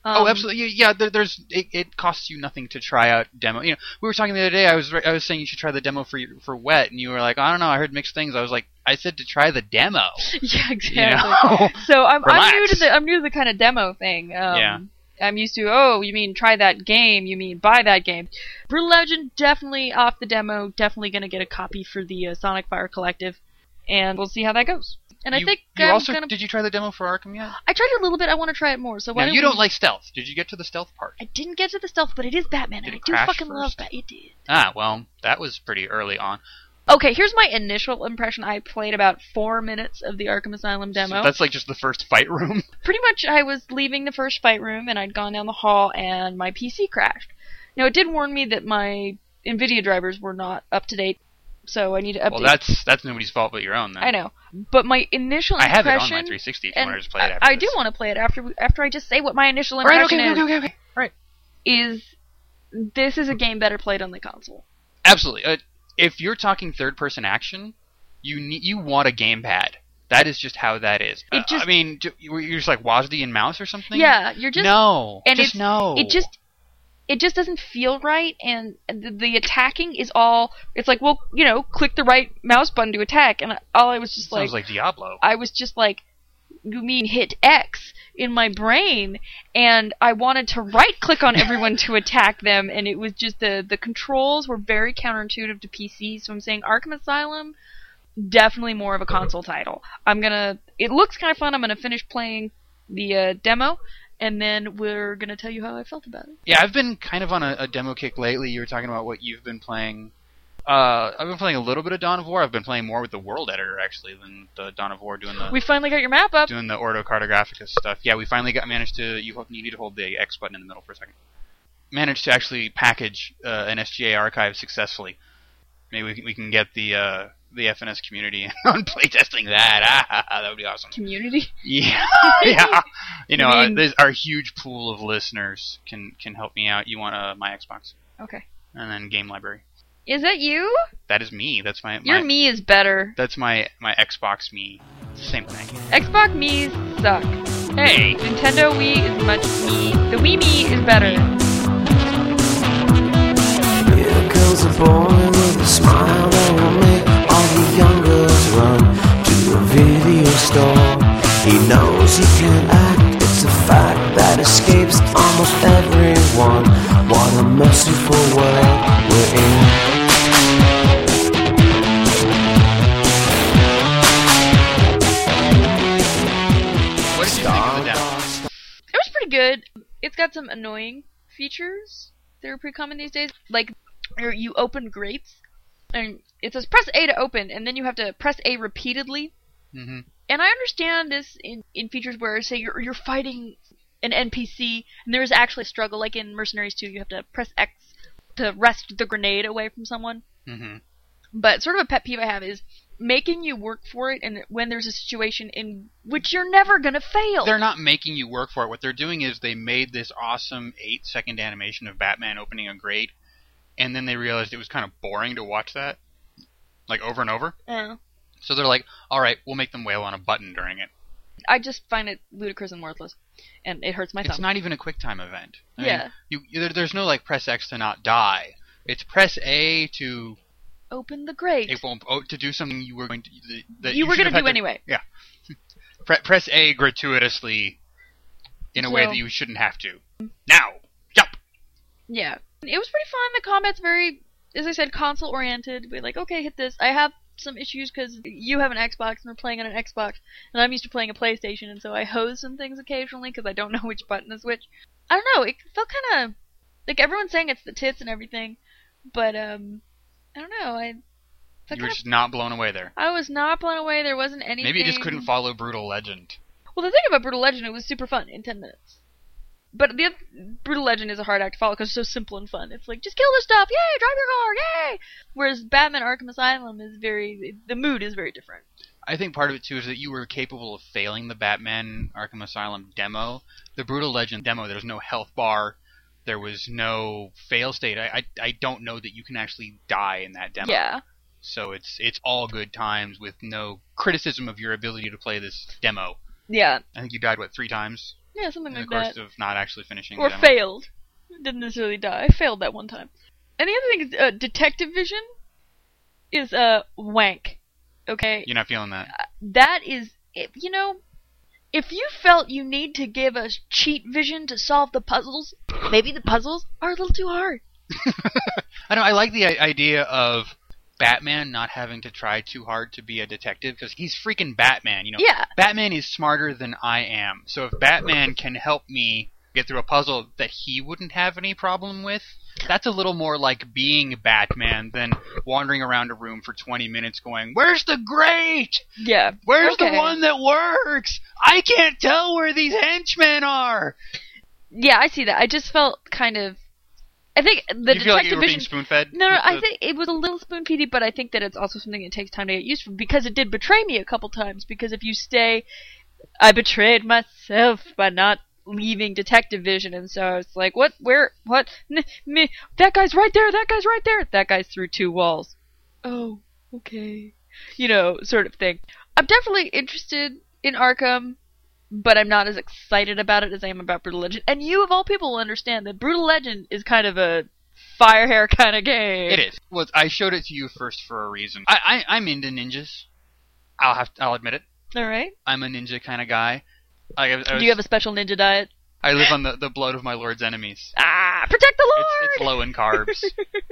Um, oh, absolutely. Yeah, there, there's it, it costs you nothing to try out demo. You know, we were talking the other day. I was I was saying you should try the demo for for Wet, and you were like, I don't know. I heard mixed things. I was like, I said to try the demo. Yeah, exactly. You know? So I'm I'm Relax. new to the I'm new to the kind of demo thing. Um, Yeah. I'm used to, oh, you mean try that game, you mean buy that game. Brutal Legend, definitely off the demo, definitely going to get a copy for the uh, Sonic Fire Collective, and we'll see how that goes. And you, I think you I'm also gonna... did you try the demo for Arkham yet? I tried it a little bit, I want to try it more, so why Now, don't you we... don't like stealth. Did you get to the stealth part? I didn't get to the stealth, but it is Batman, Did and I it do crash fucking love first? that. It did. Ah, well, that was pretty early on. Okay, here's my initial impression. I played about four minutes of the Arkham Asylum demo. So that's like just the first fight room. Pretty much, I was leaving the first fight room, and I'd gone down the hall, and my P C crashed. Now, it did warn me that my NVIDIA drivers were not up to date, so I need to update. Well, that's that's nobody's fault but your own, then. I know, but my initial I have impression... it on my three sixty if you and want to just play it I, after I this. do want to play it after we, after I just say what my initial All right, impression okay, is. okay, okay, okay. All right. Is this is a game better played on the console. Absolutely. Uh, if you're talking third-person action, you need, you want a gamepad. That is just how that is. It Uh, just- I mean, do, you're just like W A S D and mouse or something? Yeah, you're just... no. and just it's, no. It just... It just doesn't feel right, and the, the attacking is all... It's like, well, you know, click the right mouse button to attack, and all I was just Sounds like... like Diablo. I was just like, you mean hit X in my brain, and I wanted to right click on everyone to attack them, and it was just the the controls were very counterintuitive to P C. So I'm saying Arkham Asylum, definitely more of a console title. I'm gonna. It looks kind of fun. I'm gonna finish playing the uh, demo, and then we're gonna tell you how I felt about it. Yeah, I've been kind of on a, a demo kick lately. You were talking about what you've been playing. Uh, I've been playing a little bit of Dawn of War. I've been playing more with the World Editor actually than the Dawn of War doing the We finally got your map up. doing the Ordo Cartographica stuff. Yeah, we finally got managed to. You hold- you need to hold the X button in the middle for a second. Managed to actually package uh, an S G A archive successfully. Maybe we can, we can get the uh, the F N S community on playtesting that. Ah, that would be awesome. Community. Yeah, yeah. You know, You uh, mean- there's our huge pool of listeners can can help me out. You want uh, my Xbox Okay. and then game library. Is that you? That is me. That's my, my Your me is better. That's my my Xbox me. Same thing. Xbox Mii's suck. Hey. Nintendo Wii is much me. The Wii Me is better. Here comes a boy with a smile that will make all the young girls run to a video store. He knows he can act, it's a fact that escapes almost everyone. What a merciful world we're in. What did you think of the demo? It was pretty good. It's got some annoying features that are pretty common these days. Like, er, you open grates, and it says press A to open, and then you have to press A repeatedly. Mm-hmm. And I understand this in, in features where, say, you're, you're fighting an N P C, and there is actually a struggle, like in Mercenaries two, you have to press X to wrest the grenade away from someone. Mm-hmm. But sort of a pet peeve I have is making you work for it, and when there's a situation in which you're never gonna fail. They're not making you work for it. What they're doing is they made this awesome eight-second animation of Batman opening a grate, and then they realized it was kind of boring to watch that, like over and over. Uh, So they're like, all right, we'll make them wail on a button during it. I just find it ludicrous and worthless, and it hurts my It's thumb. not even a QuickTime event. I mean, Yeah. you, there, there's no like press X to not die. It's press A to Open the grate. it won't, oh, to do something you were going to that You were should gonna have had do to- anyway. Yeah. Pre- press A gratuitously in a way So- that you shouldn't have to. Now, jump. Yeah. It was pretty fun. The combat's very, as I said, console oriented. We're like, okay, hit this. I have some issues because you have an Xbox and we're playing on an Xbox, and I'm used to playing a PlayStation, and so I hose some things occasionally because I don't know which button is which. I don't know. It felt kind of like everyone's saying it's the tits and everything, but um, I don't know. I felt You were kinda- just not blown away there. I was not blown away. There wasn't anything. Maybe you just couldn't follow Brutal Legend. Well, the thing about Brutal Legend, it was super fun in ten minutes. But the other, Brutal Legend is a hard act to follow because it's so simple and fun. It's like, just kill this stuff, yay, drive your car, yay! Whereas Batman Arkham Asylum is very, the mood is very different. I think part of it too is that you were capable of failing the Batman Arkham Asylum demo. The Brutal Legend demo, there was no health bar, there was no fail state. I, I I don't know that you can actually die in that demo. Yeah. So it's it's all good times with no criticism of your ability to play this demo. Yeah. I think you died what three times. Yeah, something in like the course that. of not actually finishing Or the demo. failed. Didn't necessarily die. I failed that one time. And the other thing is, uh, Detective Vision is, uh, wank. Okay? You're not feeling that. Uh, that is, if, you know, if you felt you need to give us cheat vision to solve the puzzles, maybe the puzzles are a little too hard. I know. I like the i- idea of Batman not having to try too hard to be a detective because he's freaking Batman. You know, Yeah. Batman is smarter than I am. So if Batman can help me get through a puzzle that he wouldn't have any problem with, that's a little more like being Batman than wandering around a room for twenty minutes going, "Where's the grate? Yeah. Where's Okay. the one that works? I can't tell where these henchmen are." Yeah, I see that. I just felt kind of. I think the you feel like Detective you were Vision. being spoon-fed? No, no, with I the- think it was a little spoon-feedy, but I think that it's also something that takes time to get used to because it did betray me a couple times. Because if you stay, I betrayed myself by not leaving Detective Vision, and so it's like, what, where, what, N- me, that guy's right there, that guy's right there, that guy's through two walls. Oh, okay. You know, sort of thing. I'm definitely interested in Arkham, but I'm not as excited about it as I am about Brutal Legend. And you, of all people, will understand that Brutal Legend is kind of a fire hair kind of game. It is. Well, I showed it to you first for a reason. I, I I'm into ninjas. I'll have to, I'll admit it. All right. I'm a ninja kind of guy. I, I was, Do you have a special ninja diet? I live on the, the blood of my lord's enemies. Ah, protect the Lord! It's, it's low in carbs.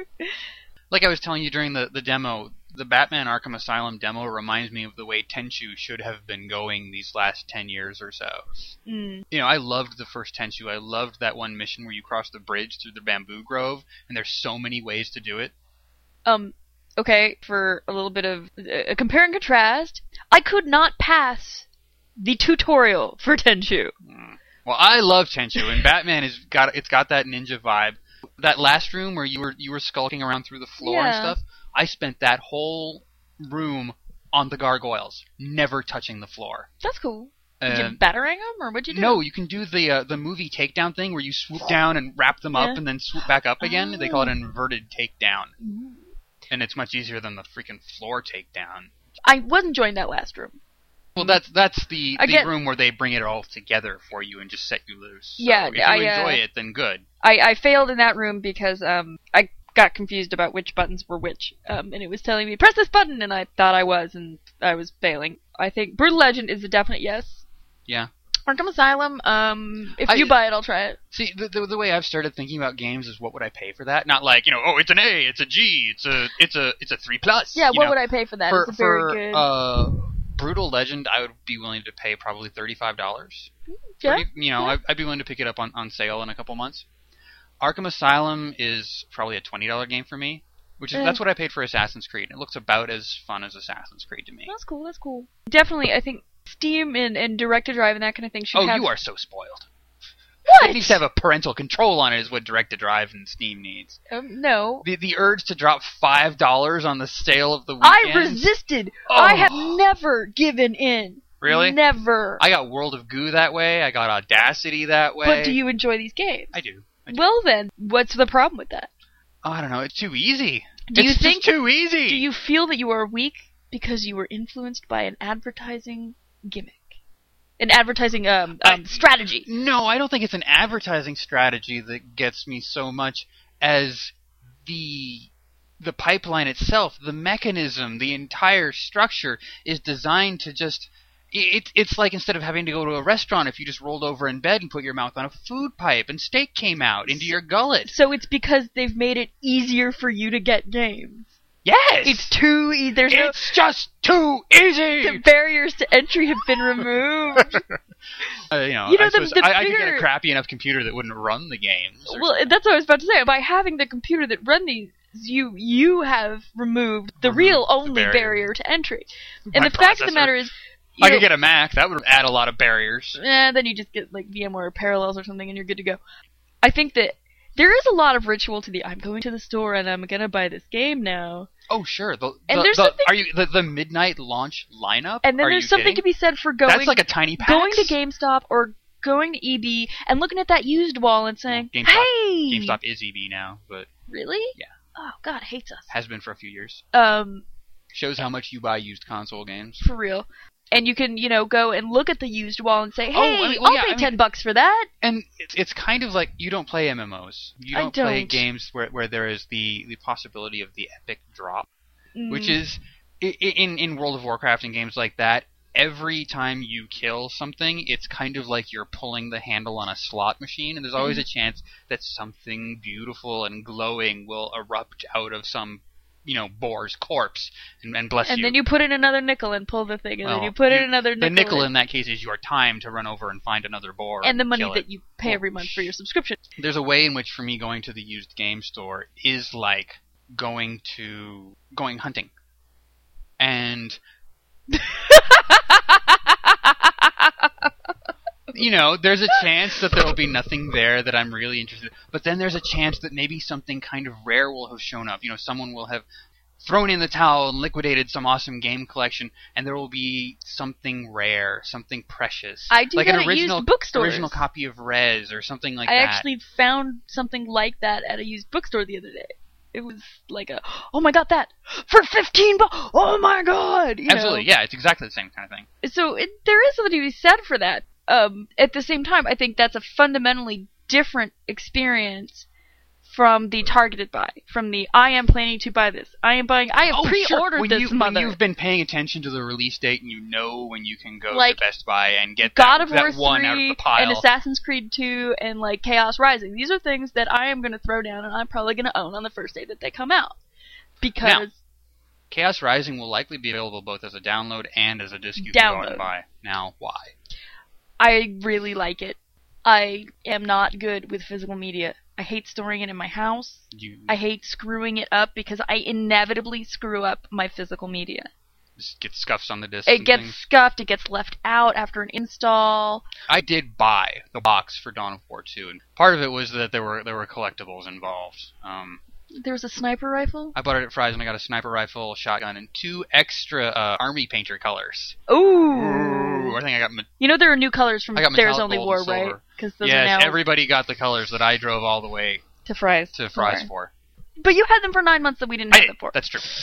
Like I was telling you during the, the demo, the Batman Arkham Asylum demo reminds me of the way Tenchu should have been going these last ten years or so. Mm. You know, I loved the first Tenchu. I loved that one mission where you cross the bridge through the bamboo grove, and there's so many ways to do it. Um, okay, for a little bit of uh, compare and contrast, I could not pass the tutorial for Tenchu. Mm. Well, I love Tenchu, and Batman has got it's got that ninja vibe. That last room where you were you were skulking around through the floor and Yeah. stuff, I spent that whole room on the gargoyles, never touching the floor. That's cool. Did And you batarang them, or what'd you do? no, you can do the uh, the movie takedown thing where you swoop down and wrap them up Yeah. and then swoop back up again. They call it Oh. an inverted takedown, Ooh. and it's much easier than the freaking floor takedown. I was enjoying that last room. Well, that's that's the, I the get- room where they bring it all together for you and just set you loose. So Yeah, if you I, uh, enjoy it, then good. I, I failed in that room because um I got confused about which buttons were which, um, and it was telling me press this button, and I thought I was, and I was failing. I think Brutal Legend is a definite yes. Yeah. Arkham Asylum, um, if I- you buy it, I'll try it. See, the, the the way I've started thinking about games is what would I pay for that? Not like, you know, oh, it's an A, it's a G, it's a it's a it's a three plus. Yeah, you what know? would I pay for that? For it's a very for good. uh, Brutal Legend, I would be willing to pay probably thirty five dollars. yeah. You know, Yeah. I'd, I'd be willing to pick it up on, on sale in a couple months. Arkham Asylum is probably a twenty dollar game for me, which is Yeah. that's what I paid for Assassin's Creed. It looks about as fun as Assassin's Creed to me. That's cool. That's cool. Definitely, I think Steam and, and Direct to Drive and that kind of thing should Oh, have. you are so spoiled. What? It needs to have a parental control on it is what Direct to Drive and Steam needs. Um, no. The the urge to drop five dollars on the sale of the weekend. I resisted. Oh. I have never given in. Really? Never. I got World of Goo that way. I got Audacity that way. But do you enjoy these games? I do. I do. Well then, what's the problem with that? Oh, I don't know. It's too easy. Do you it's think- just too easy? Do you feel that you are weak because you were influenced by an advertising gimmick? An advertising um, um I- strategy. No, I don't think it's an advertising strategy that gets me so much as the the pipeline itself, the mechanism, the entire structure is designed to just it, it's like instead of having to go to a restaurant, if you just rolled over in bed and put your mouth on a food pipe and steak came out into your gullet. So it's because they've made it easier for you to get games. Yes! It's too easy. There's no It's just too easy! the barriers to entry have been removed. Uh, you know, You know, I, the- suppose the I, I could get bigger- a crappy enough computer that wouldn't run the games. or Well, that's what I was about to say. By having the computer that run these, you you have removed the Removed real the only barrier. barrier. to entry. And My the fact of the processor. matter is, you I know, could get a Mac. That would add a lot of barriers. eh, then you just get like VMware Parallels or something, and you're good to go. I think that there is a lot of ritual to the I'm going to the store and I'm gonna buy this game now. Oh, sure. The, And the, there's the, something- are you the, the midnight launch lineup? And then Are there's you something kidding? to be said for going That's like a tiny PAX. going to GameStop or going to E B and looking at that used wall and saying, GameStop, "Hey, GameStop is E B now, but really? Yeah. Oh God, hates us." has been for a few years. Um, Shows how much you buy used console games. For real. And you can, you know, go and look at the used wall and say, hey, Oh, I mean, well, I'll yeah, pay I mean- ten bucks for that. And it's, it's kind of like you don't play M M Os. You I don't, play don't. games where where there is the, the possibility of the epic drop, which Mm. is i- i- in in World of Warcraft and games like that. Every time you kill something, it's kind of like you're pulling the handle on a slot machine, and there's always Mm-hmm. a chance that something beautiful and glowing will erupt out of some, you know, boar's corpse and, and bless And you. then you put in another nickel and pull the thing, and then Well, you put in you- another nickel. The nickel in. in that case is your time to run over and find another boar and the money kill that it. you pay every month for your subscription. There's a way in which, for me, going to the used game store is like going to going hunting, and you know, there's a chance that there will be nothing there that I'm really interested in, but then there's a chance that maybe something kind of rare will have shown up. You know, someone will have thrown in the towel and liquidated some awesome game collection, and there will be something rare, something precious. I do like that an at original used bookstores. original copy of Rez or something like I that. actually found something like that at a used bookstore the other day. It was like a, oh my god, that for fifteen bucks. Oh my god! You Absolutely, know? yeah, it's exactly the same kind of thing. So it, there is something to be said for that. Um, at the same time, I think that's a fundamentally different experience from the targeted buy. From the I am planning to buy this. I am buying. I have Oh, sure. pre-ordered When this you, mother. When you've been paying attention to the release date and you know when you can go Like to Best Buy and get God that, of War that one out of three the pile. and Assassin's Creed two and like Chaos Rising. These are things that I am going to throw down and I'm probably going to own on the first day that they come out. Because Now, Chaos Rising will likely be available both as a download and as a disc you can go out Download. and buy. Now, why? I really like it. I am not good with physical media. I hate storing it in my house. You I hate screwing it up because I inevitably screw up my physical media. just get scuffs on the disc. It and gets things. scuffed, it gets left out after an install. I did buy the box for Dawn of War two, and part of it was that there were there were collectibles involved. Um, There was a sniper rifle. I bought it at Fry's and I got a sniper rifle, shotgun, and two extra uh, army painter colors. Ooh. Ooh, I think I got. Me- You know there are new colors from I got There's metallic Only gold War, and right? silver. Because those yes, are now everybody got the colors that I drove all the way to Fry's. to Fry's for. But you had them for nine months that we didn't I have did. them for. That's true.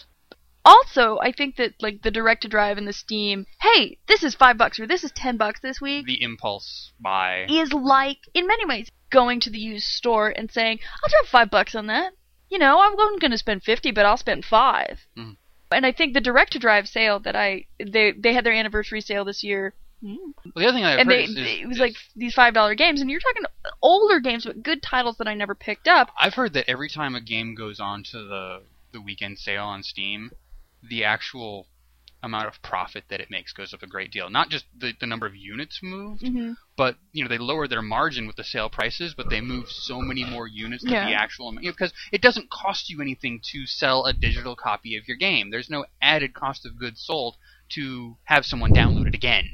Also, I think that like the Direct to Drive and the Steam, hey, this is five bucks or this is ten bucks this week, The impulse buy. is like in many ways going to the used store and saying, I'll drop five bucks on that. You know, I'm going to spend fifty, but I'll spend five. Mhm. And I think the Direct to Drive sale that I they they had their anniversary sale this year. Mm. Well, the other thing I've And heard they, is, is- it was is- like these five dollar games, and you're talking older games, but good titles that I never picked up. I've heard that every time a game goes on to the the weekend sale on Steam, the actual amount of profit that it makes goes up a great deal. Not just the, the number of units moved, Mm-hmm. but you know they lower their margin with the sale prices, but they move so many more units than Yeah. the actual amount. You know, because it doesn't cost you anything to sell a digital copy of your game. There's no added cost of goods sold to have someone download it again.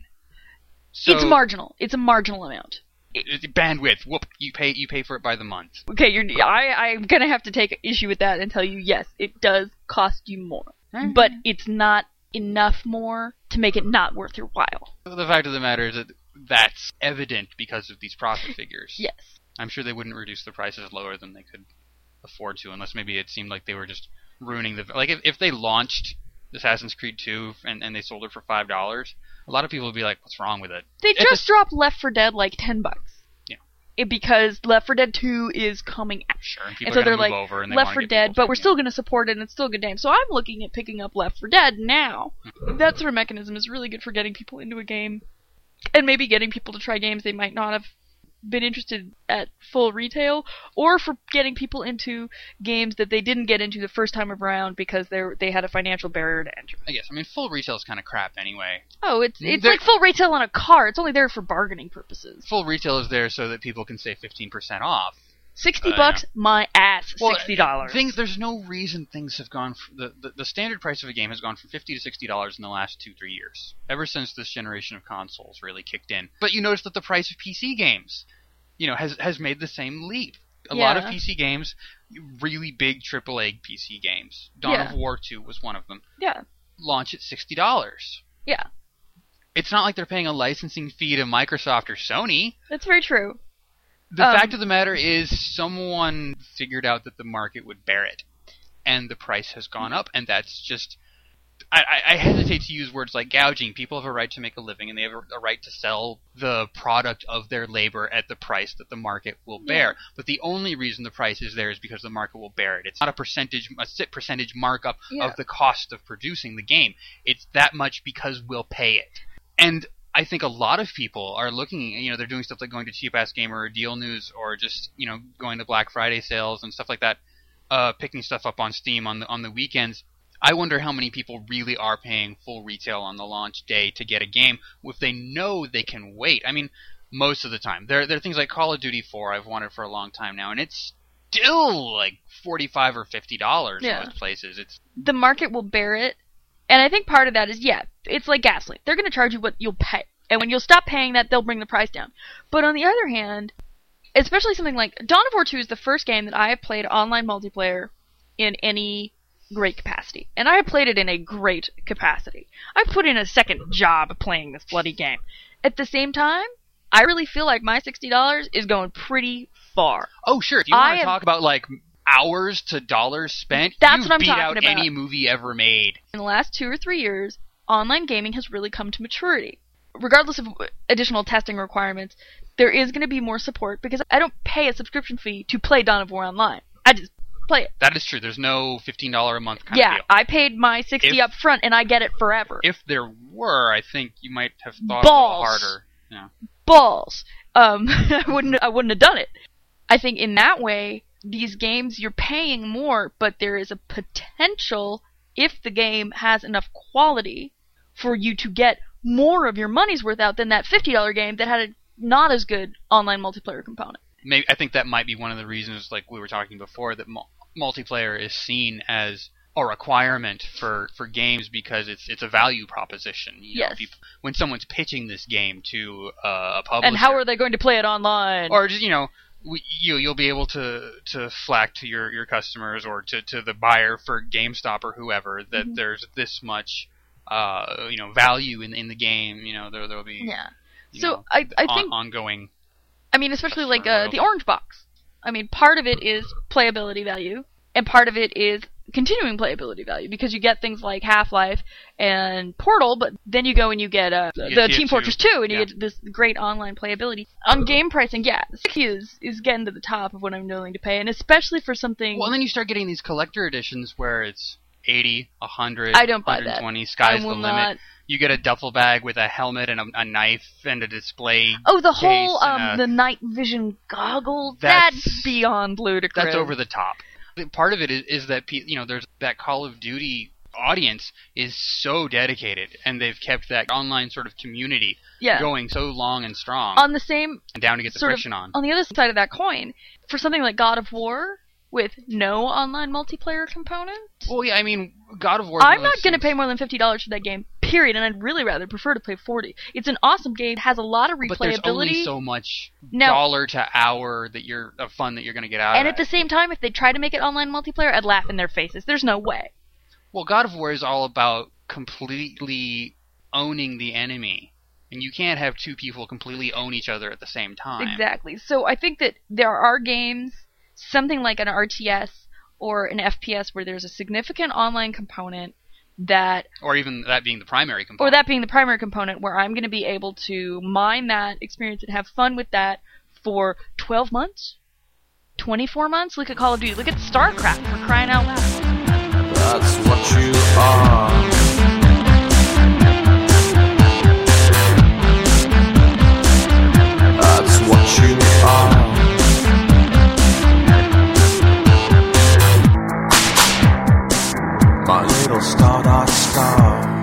So, It's marginal. It's a marginal amount. it- it- bandwidth. Whoop! You pay you pay for it by the month. Okay, you're. I I'm gonna have to take issue with that and tell you yes, it does cost you more, but it's not enough more to make it not worth your while. The fact of the matter is that that's evident because of these profit figures. Yes. I'm sure they wouldn't reduce the prices lower than they could afford to, unless maybe it seemed like they were just ruining the... Like, if, if they launched Assassin's Creed two and, and they sold it for five dollars, a lot of people would be like, what's wrong with it? They At just the- dropped Left four Dead like ten bucks. Yeah. It, because Left four Dead two is coming out. Sure, and people And so are they're going to move like, over and they Left wanna four get Dead, people but we're to- still going to support it and it's still a good game. So I'm looking at picking up Left four Dead now. That sort of mechanism is really good for getting people into a game. And maybe getting people to try games they might not have been interested at full retail, or for getting people into games that they didn't get into the first time around because they they had a financial barrier to enter. I guess. I mean, full retail is kind of crap anyway. Oh, it's it's There- like full retail on a car. It's only there for bargaining purposes. Full retail is there so that people can save fifteen percent off. Sixty Uh, bucks, my ass. Well, Sixty dollars. Things, there's no reason things have gone. F- the, the the standard price of a game has gone from fifty to sixty dollars in the last two three years. Ever since this generation of consoles really kicked in. But you notice that the price of P C games, you know, has has made the same leap. A lot of Yeah. P C games, really big triple A P C games. Dawn Yeah. of War two was one of them. Yeah, Launch at sixty dollars. yeah, It's not like they're paying a licensing fee to Microsoft or Sony. that's very true. The Um, fact of the matter is, someone figured out that the market would bear it, and the price has gone up, and that's just I, I hesitate to use words like gouging. People have a right to make a living, and they have a, a right to sell the product of their labor at the price that the market will bear. Yeah. But the only reason the price is there is because the market will bear it. It's not a percentage, a sit percentage markup yeah. of the cost of producing the game. It's that much because we'll pay it. And I think a lot of people are looking, you know, they're doing stuff like going to Cheap Ass Gamer or Deal News or just, you know, going to Black Friday sales and stuff like that, uh, picking stuff up on Steam on the on the weekends. I wonder how many people really are paying full retail on the launch day to get a game if they know they can wait. I mean, most of the time. There, there are things like Call of Duty four I've wanted for a long time now, and it's still like forty-five dollars or fifty dollars yeah. in most places. It's The market will bear it, and I think part of that is, yeah, it's like gasoline. They're going to charge you what you'll pay, and when you'll stop paying that, they'll bring the price down. But on the other hand, especially something like Dawn of War two is the first game that I have played online multiplayer in any great capacity. And I have played it in a great capacity. I put in a second job playing this bloody game. At the same time, I really feel like my sixty dollars is going pretty far. Oh, sure. If you want to talk about, like, hours to dollars spent, that's you've what I'm beat talking out about. any movie ever made. In the last two or three years, online gaming has really come to maturity. Regardless of additional testing requirements, there is going to be more support because I don't pay a subscription fee to play Dawn of War online. I just play it. That is true. There's no fifteen dollars a month kind yeah, of deal. Yeah, I paid my sixty dollars up front and I get it forever. If there were, I think you might have thought Balls. a little harder. Yeah. Balls. Um, I wouldn't. I wouldn't have done it. I think in that way, these games you're paying more, but there is a potential, if the game has enough quality, for you to get more of your money's worth out than that fifty dollars game that had a not as good online multiplayer component. Maybe I think that might be one of the reasons, like we were talking before, that mu- multiplayer is seen as a requirement for, for games because it's it's a value proposition. You yes. know, people, when someone's pitching this game to uh, a publisher, and how are they going to play it online? Or just you know, we, you you'll be able to to flack to your, your customers or to, to the buyer for GameStop or whoever that mm-hmm. there's this much uh, you know value in in the game. You know, there there'll be yeah. You so know, I I on, think ongoing. I mean, especially like uh, the Orange Box. I mean, part of it is playability value, and part of it is continuing playability value because you get things like Half-Life and Portal, but then you go and you get uh, you the get Team Fortress two, and yeah. you get this great online playability. On game pricing, yeah, sixty is is getting to the top of what I'm willing to pay, and especially for something. Well, then you start getting these collector editions where it's eighty, a hundred, I don't buy one hundred twenty, that. sky's I will the limit. Not. You get a duffel bag with a helmet and a, a knife and a display. Oh, the case whole and um, a, the night vision goggles. That's, that's beyond ludicrous. That's over the top. Part of it is, is that you know there's that Call of Duty audience is so dedicated, and they've kept that online sort of community yeah. going so long and strong. On the same and down to get the friction of, on. On the other side of that coin, for something like God of War with no online multiplayer component. Well, yeah, I mean, God of War. I'm not going to pay more than fifty dollars for that game. Period, and I'd really rather prefer to pay forty. It's an awesome game, has a lot of replayability. But there's only so much no. dollar to hour that you're of fun that you're going to get out and of it. And at the same time, if they try to make it online multiplayer, I'd laugh in their faces. There's no way. Well, God of War is all about completely owning the enemy. And you can't have two people completely own each other at the same time. Exactly. So I think that there are games, something like an R T S or an F P S, where there's a significant online component that... Or even that being the primary component. Or that being the primary component, where I'm going to be able to mine that experience and have fun with that for twelve months? twenty-four months? Look at Call of Duty. Look at StarCraft, for crying out loud. That's what you are. That's what you are. My little stardust star.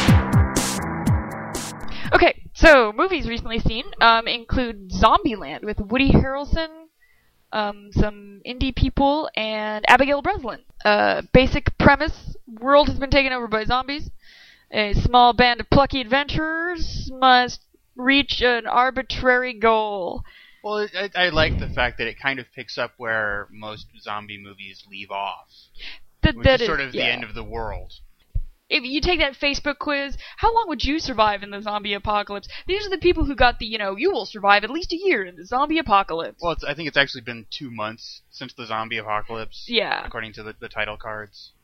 Okay, so movies recently seen um, include Zombieland with Woody Harrelson, um, some indie people, and Abigail Breslin. Uh, basic premise: world has been taken over by zombies. A small band of plucky adventurers must reach an arbitrary goal. Well, I, I like the fact that it kind of picks up where most zombie movies leave off. That, which that is sort is, of yeah. the end of the world. If you take that Facebook quiz, how long would you survive in the zombie apocalypse? These are the people who got the, you know, you will survive at least a year in the zombie apocalypse. Well, it's, I think it's actually been two months since the zombie apocalypse. Yeah. According to the, the title cards.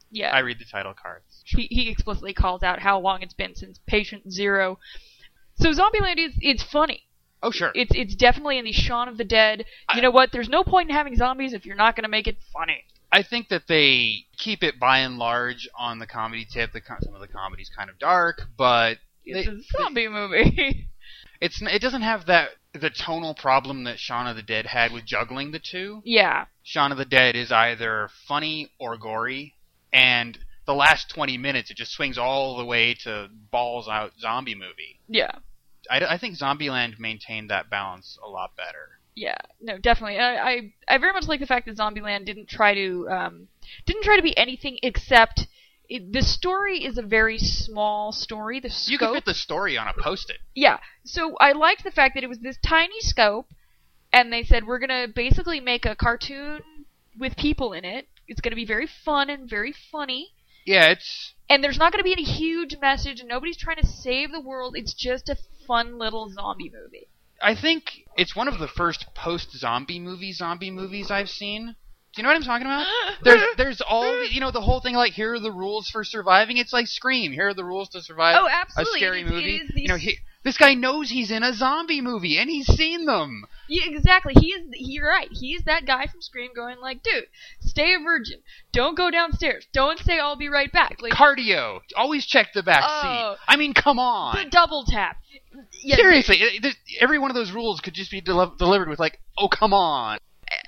Yeah. I read the title cards. He, he explicitly calls out how long it's been since Patient Zero. So Zombieland is it's funny. Oh, sure. It's it's definitely in the Shaun of the Dead. You I, know what? There's no point in having zombies if you're not going to make it funny. I think that they keep it by and large on the comedy tip. The some of the comedy's kind of dark, but It's they, a zombie movie. it's it doesn't have that the tonal problem that Shaun of the Dead had with juggling the two. Yeah. Shaun of the Dead is either funny or gory, and the last twenty minutes it just swings all the way to balls out zombie movie. Yeah. I, I think Zombieland maintained that balance a lot better. Yeah, no, definitely. I, I, I very much like the fact that Zombieland didn't try to um, didn't try to be anything except it, the story is a very small story. The scope, You can fit the story on a post-it. yeah. So I liked the fact that it was this tiny scope, and they said we're gonna basically make a cartoon with people in it. It's gonna be very fun and very funny. Yeah, it's And there's not going to be any huge message, and nobody's trying to save the world. It's just a fun little zombie movie. I think it's one of the first post-zombie movie zombie movies I've seen. Do you know what I'm talking about? There's there's all the, you know the whole thing like here are the rules for surviving. It's like Scream. Here are the rules to survive Oh, absolutely. a scary It is- it movie. is the You know, he, this guy knows he's in a zombie movie and he's seen them. Yeah, exactly. He is. You're right. He is that guy from Scream, going like, "Dude, stay a virgin. Don't go downstairs. Don't say I'll be right back." Like Cardio. Always check the back Oh. seat. I mean, come on. the double tap. Yeah, Seriously, it, it, every one of those rules could just be del- delivered with like, "Oh, come on."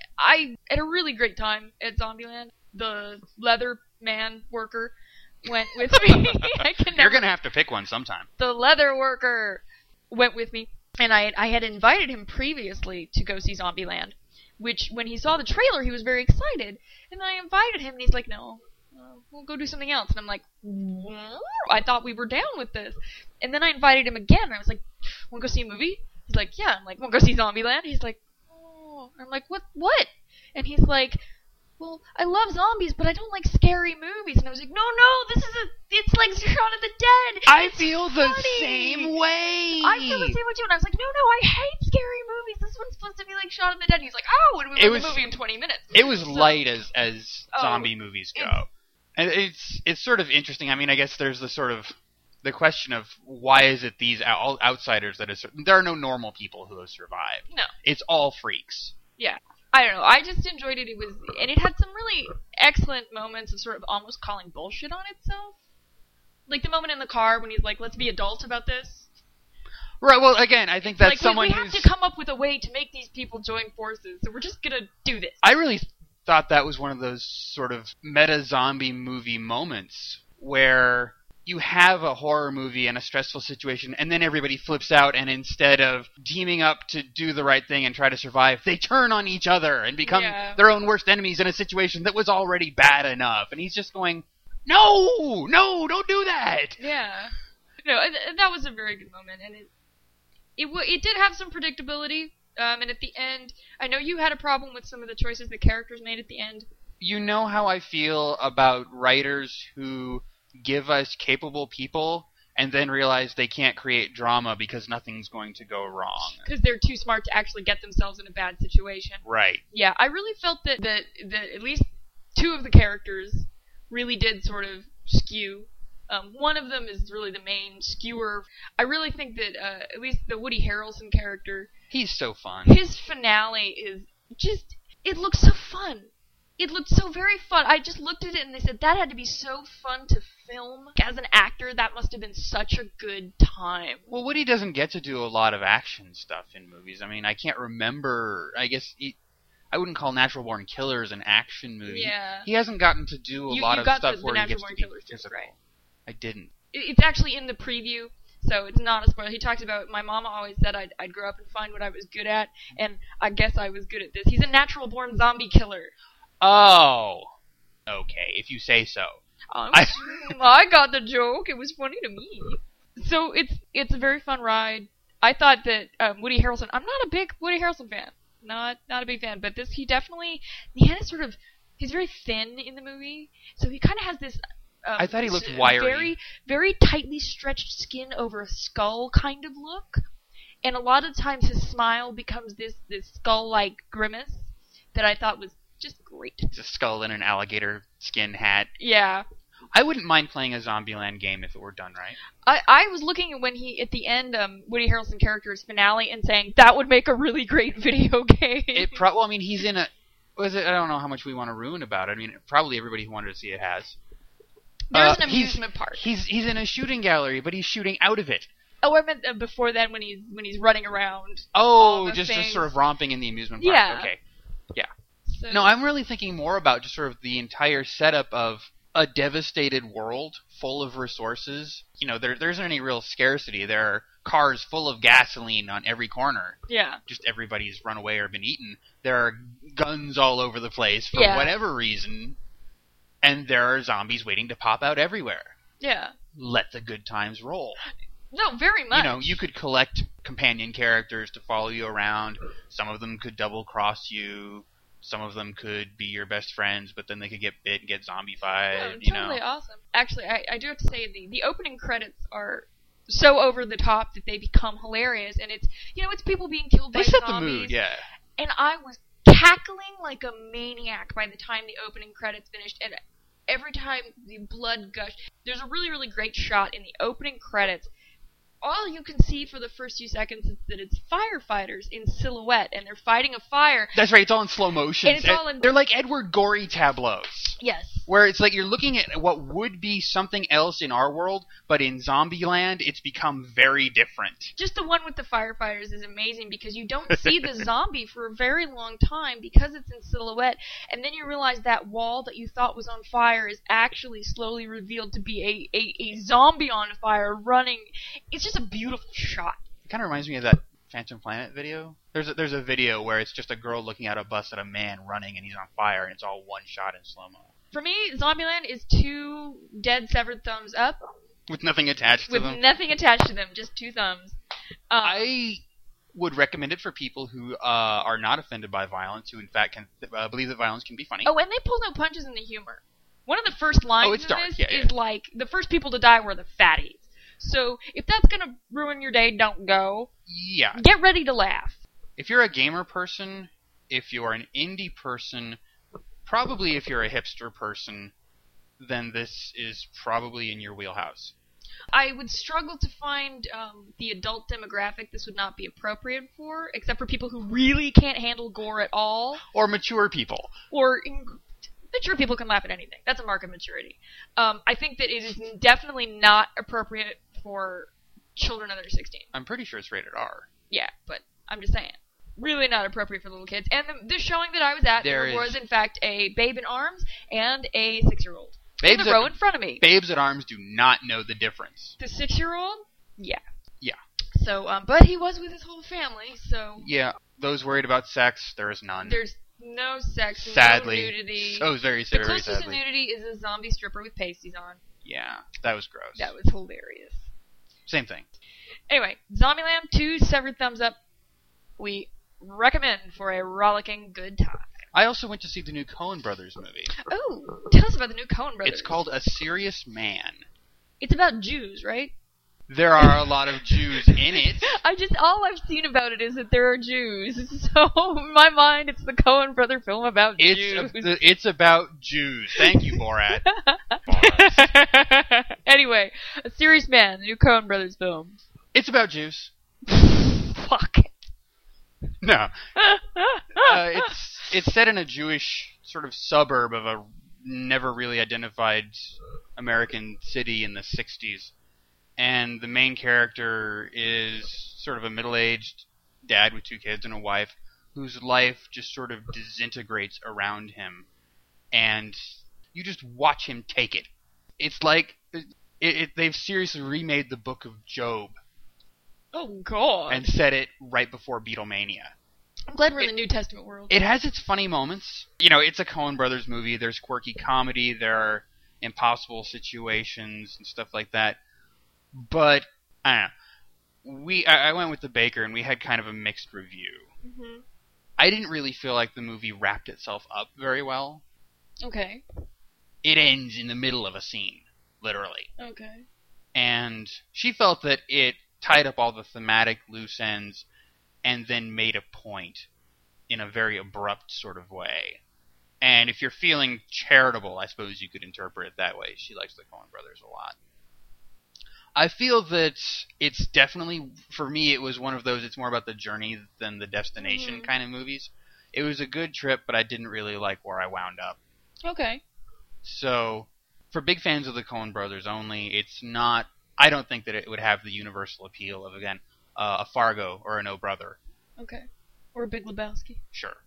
I had a really great time at Zombieland. The leather man worker went with me. I can You're never- gonna have to pick one sometime. the leather worker went with me, and I I had invited him previously to go see Zombieland, which when he saw the trailer he was very excited, and then I invited him and he's like, no, uh, we'll go do something else, and I'm like, "Well, I thought we were down with this," and then I invited him again, and I was like, wanna go see a movie? He's like, yeah. I'm like, wanna go see Zombieland? He's like, oh. I'm like, what what? And he's like, well, I love zombies, but I don't like scary movies. And I was like, no, no, this is a, it's like Shaun of the Dead. I It's feel the funny. same way. I feel the same way too. And I was like, no, no, I hate scary movies. This one's supposed to be like Shaun of the Dead. And he's like, oh, and we It watched was- the movie in twenty minutes. It was So- light as as Oh, zombie movies go, it's- and it's it's sort of interesting. I mean, I guess there's the sort of the question of why is it these out- outsiders that is there are no normal people who have survived. No. It's all freaks. Yeah. I don't know. I just enjoyed it. It was, and it had some really excellent moments of sort of almost calling bullshit on itself. Like the moment in the car when he's like, let's be adult about this. Right. Well, again, I think that's like, someone we, we have who's. to come up with a way to make these people join forces, so we're just gonna do this. I really thought that was one of those sort of meta zombie movie moments where you have a horror movie and a stressful situation, and then everybody flips out, and instead of teaming up to do the right thing and try to survive, they turn on each other and become Yeah. their own worst enemies in a situation that was already bad enough. And he's just going, no, no, don't do that. Yeah. No, and, and that was a very good moment, and it it w- it did have some predictability. Um, and at the end, I know you had a problem with some of the choices the characters made at the end. You know how I feel about writers who give us capable people and then realize they can't create drama because nothing's going to go wrong. Because they're too smart to actually get themselves in a bad situation. Right. Yeah, I really felt that, that, that at least two of the characters really did sort of skew. Um, one of them is really the main skewer. I really think that uh, at least the Woody Harrelson character, He's so fun. his finale is just, it looks so fun. It looked so very fun. I just looked at it and they said, that had to be so fun to film. As an actor, that must have been such a good time. Well, Woody doesn't get to do a lot of action stuff in movies. I mean, I can't remember. I guess he, I wouldn't call Natural Born Killers an action movie. Yeah. He hasn't gotten to do a You- lot you of got stuff the- the where he Natural gets Born to be Killers too, physical. right. I didn't. It- It's actually in the preview, so it's not a spoiler. He talks about, my mama always said I'd, I'd grow up and find what I was good at, and I guess I was good at this. He's a natural born zombie killer. Oh. Okay, if you say so. Um, I- I got the joke. It was funny to me. So it's it's a very fun ride. I thought that um, Woody Harrelson. I'm not a big Woody Harrelson fan. Not not a big fan. But this, he definitely he had a sort of. He's very thin in the movie, so he kind of has this. Um, I thought he looked s- wiry. Very very tightly stretched skin over a skull kind of look, and a lot of times his smile becomes this this skull like grimace that I thought was just great. It's a skull in an alligator skin hat. Yeah. I wouldn't mind playing a Zombieland game if it were done right. I, I was looking at when he, at the end, um, Woody Harrelson character's finale and saying, that would make a really great video game. It pro- well, I mean, he's in a... Was it? I don't know how much we want to ruin about it. I mean, probably everybody who wanted to see it has. There's Uh, an he's- amusement park. He's he's in a shooting gallery, but he's shooting out of it. Oh, I meant uh, before then when he's when he's running around. Oh, all the just, things. just sort of romping in the amusement park. Yeah. Okay. So, No, I'm really thinking more about just sort of the entire setup of a devastated world full of resources. You know, there there isn't any real scarcity. There are cars full of gasoline on every corner. Yeah. Just everybody's run away or been eaten. There are guns all over the place for Yeah. whatever reason. And there are zombies waiting to pop out everywhere. Yeah. Let the good times roll. No, very much. You know, you could collect companion characters to follow you around. Some of them could double cross you. Some of them could be your best friends, but then they could get bit and get zombified. No, you totally know, awesome. Actually, I, I do have to say the, the opening credits are so over the top that they become hilarious, and it's you know it's people being killed they by set zombies. the mood. Yeah. And I was cackling like a maniac by the time the opening credits finished, and every time the blood gushed. There's a really really great shot in the opening credits. All you can see for the first few seconds is that it's firefighters in silhouette, and they're fighting a fire. That's right. It's all in slow motion. And it's all in- They're like Edward Gorey tableaus. Yes. Where it's like you're looking at what would be something else in our world, but in Zombieland, it's become very different. Just the one with the firefighters is amazing because you don't see the zombie for a very long time because it's in silhouette, and then you realize that wall that you thought was on fire is actually slowly revealed to be a, a, a zombie on fire running. It's just a beautiful shot. It kind of reminds me of that Phantom Planet video. There's a, there's a video where it's just a girl looking at a bus at a man running and he's on fire, and it's all one shot in slow-mo. For me, Zombieland is two dead severed thumbs up With nothing attached to with them. nothing attached to them, just two thumbs. Um, I would recommend it for people who uh, are not offended by violence, who in fact can uh, believe that violence can be funny. Oh, and they pull no punches in the humor. One of the first lines Oh, it's in dark. this Yeah, yeah. is like, the first people to die were the fatties. So, if that's gonna ruin your day, don't go. Yeah. Get ready to laugh. If you're a gamer person, if you're an indie person, probably if you're a hipster person, then this is probably in your wheelhouse. I would struggle to find um, the adult demographic this would not be appropriate for, except for people who really can't handle gore at all, Or mature people. or in, mature people can laugh at anything. That's a mark of maturity. Um, I think that it is definitely not appropriate for children under sixteen. I'm pretty sure it's rated R. Yeah, but I'm just saying. Really not appropriate for little kids. And the, the showing that I was at, There there is- was in fact a babe in arms and a six-year-old. In Babes the at, row in front of me. babes at arms do not know the difference. The six-year-old? Yeah. Yeah. So, um, but he was with his whole family, so Yeah, those worried about sex, there is none. there's no sex, Sadly. no nudity. So very, the very closest to sadly. nudity is a zombie stripper with pasties on. Yeah, that was gross. That was hilarious. Same thing. Anyway, Zombieland, two severed thumbs up. We recommend for a rollicking good time. I also went to see the new Coen Brothers movie. Oh, tell us about the new Coen Brothers. It's called A Serious Man. It's about Jews, right? There are a lot of Jews in it. I just all I've seen about it is that there are Jews. So in my mind, it's the Coen Brother film about It's Jews. a, it's about Jews. Thank you, Borat. Borat. Anyway, A Serious Man, the new Coen Brothers film. It's about Jews. Fuck. No, uh, it's it's set in a Jewish sort of suburb of a never really identified American city in the sixties, and the main character is sort of a middle-aged dad with two kids and a wife whose life just sort of disintegrates around him, and you just watch him take it. It's like it, it, they've seriously remade the Book of Job Oh God. and set it right before Beatlemania. I'm glad we're in the New Testament world. It has its funny moments. You know, it's a Coen Brothers movie. There's quirky comedy. There are impossible situations and stuff like that. But, I don't know. We, I, I went with the Baker, and we had kind of a mixed review. hmm I didn't really feel like the movie wrapped itself up very well. Okay. It ends in the middle of a scene, literally. Okay. And she felt that it tied up all the thematic loose ends and then made a point in a very abrupt sort of way. And if you're feeling charitable, I suppose you could interpret it that way. She likes the Coen brothers a lot. I feel that it's definitely, for me, it was one of those, it's more about the journey than the destination Mm-hmm. kind of movies. It was a good trip, but I didn't really like where I wound up. Okay. So, for big fans of the Coen brothers only, it's not, I don't think that it would have the universal appeal of, again, uh, a Fargo or an O Brother. Okay. Or a Big Lebowski. Sure.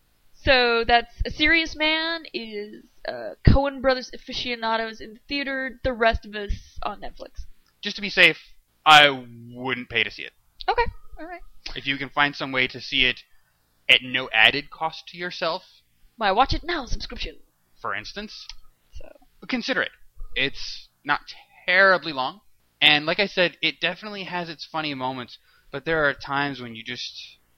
So that's A Serious Man is uh, Coen Brothers aficionados in the theater, the rest of us on Netflix. Just to be safe, I wouldn't pay to see it. Okay, alright. If you can find some way to see it at no added cost to yourself, My Watch It Now subscription. for instance, So consider it. It's not terribly long, and like I said, it definitely has its funny moments, but there are times when you just,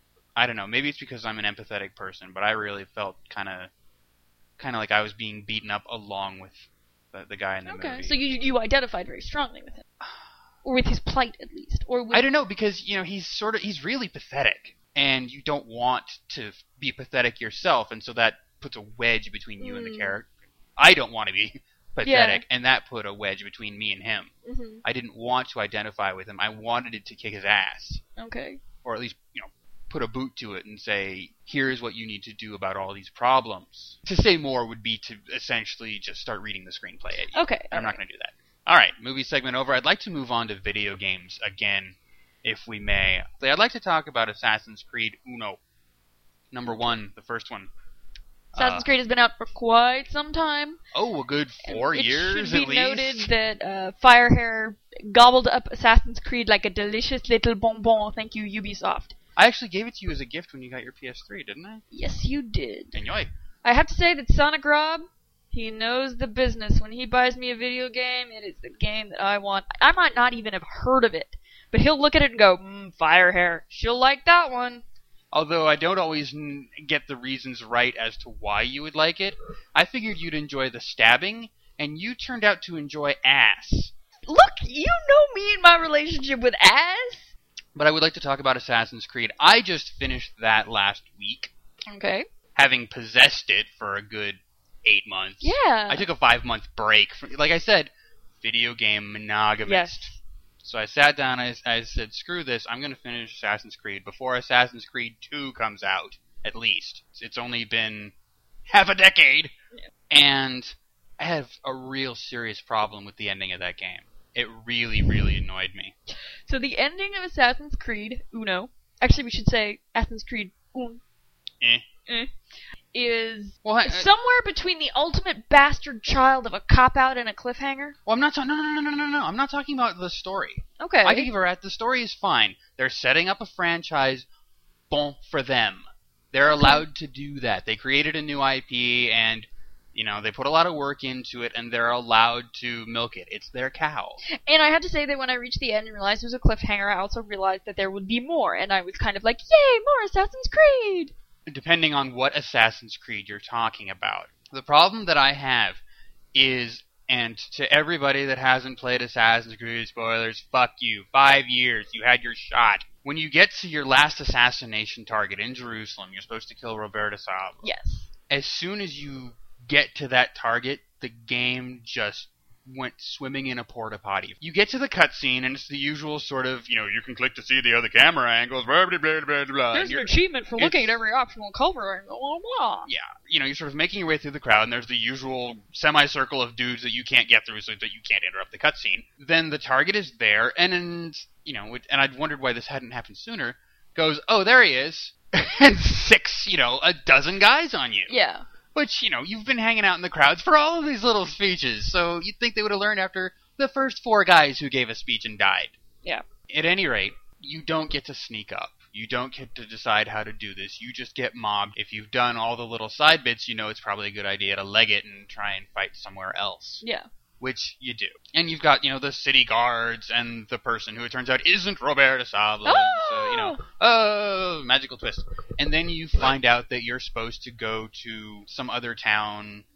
I don't know, maybe it's because I'm an empathetic person, but I really felt kind of kind of like I was being beaten up along with the, the guy in the okay, movie. so you you identified very strongly with him, or with his plight at least, or with I don't know, because, you know, he's sort of, he's really pathetic, and you don't want to be pathetic yourself, and so that puts a wedge between you and the Mm. character. I don't want to be pathetic, Yeah. and that put a wedge between me and him. Mhm. I didn't want to identify with him. I wanted it to kick his ass, Okay. or at least, you know, put a boot to it and say, here's what you need to do about all these problems. To say more would be to essentially just start reading the screenplay at you. Okay. I'm not going to do that. All right, movie segment over. I'd like to move on to video games again, if we may. I'd like to talk about Assassin's Creed Uno. Number one, the first one. Assassin's Uh, Creed has been out for quite some time. Oh, a good four it years should be at least. noted that uh, Firehair gobbled up Assassin's Creed like a delicious little bonbon. Thank you, Ubisoft. I actually gave it to you as a gift when you got your P S three, didn't I? Yes, you did. Enjoy. I have to say that Sonic Rob, he knows the business. When he buys me a video game, it is the game that I want. I might not even have heard of it, but he'll look at it and go, mmm, Firehair. She'll like that one. Although I don't always n- get the reasons right as to why you would like it, I figured you'd enjoy the stabbing, and you turned out to enjoy ass. Look, you know me and my relationship with ass. But I would like to talk about Assassin's Creed. I just finished that last week, Okay. having possessed it for a good eight months. Yeah. I took a five-month break. From, like I said, video game monogamist. Yes. So I sat down, I, I said, screw this, I'm going to finish Assassin's Creed before Assassin's Creed two comes out, at least. It's only been half a decade. Yeah. And I have a real serious problem with the ending of that game. It really, really annoyed me. So the ending of Assassin's Creed Uno, actually we should say Assassin's Creed Un, Eh. eh, is Well, I, I, somewhere between the ultimate bastard child of a cop-out and a cliffhanger. well, I'm not talking. No, no, no, no, no, no. I'm not talking about the story. Okay. I can give a rat. The story is fine. They're setting up a franchise. Bon for them. They're allowed to do that. They created a new I P, and you know they put a lot of work into it, and they're allowed to milk it. It's their cow. And I had to say that when I reached the end and realized it was a cliffhanger, I also realized that there would be more, and I was kind of like, yay, more Assassin's Creed! Depending on what Assassin's Creed you're talking about. The problem that I have is, and to everybody that hasn't played Assassin's Creed, spoilers, fuck you. Five years, you had your shot. When you get to your last assassination target in Jerusalem, you're supposed to kill Roberto Saba. Yes. As soon as you get to that target, the game just went swimming in a porta potty. You get to the cutscene, and it's the usual sort of, you know, you can click to see the other camera angles, blah, blah, blah, blah, blah. There's and an you're- achievement for looking at it's- every optional cover and blah, blah, blah. Yeah, you know, you're sort of making your way through the crowd, and there's the usual semicircle of dudes that you can't get through so that you can't interrupt the cutscene. Then the target is there, and, and you know, and I'd wondered why this hadn't happened sooner, goes, oh, there he is, and six, you know, a dozen guys on you. Yeah. Which, you know, you've been hanging out in the crowds for all of these little speeches, so you'd think they would have learned after the first four guys who gave a speech and died. Yeah. At any rate, you don't get to sneak up. You don't get to decide how to do this. You just get mobbed. If you've done all the little side bits, you know it's probably a good idea to leg it and try and fight somewhere else. Yeah. Which you do. And you've got, you know, the city guards and the person who it turns out isn't Roberto Saba. Oh! So, you know, oh, magical twist. And then you find out that you're supposed to go to some other town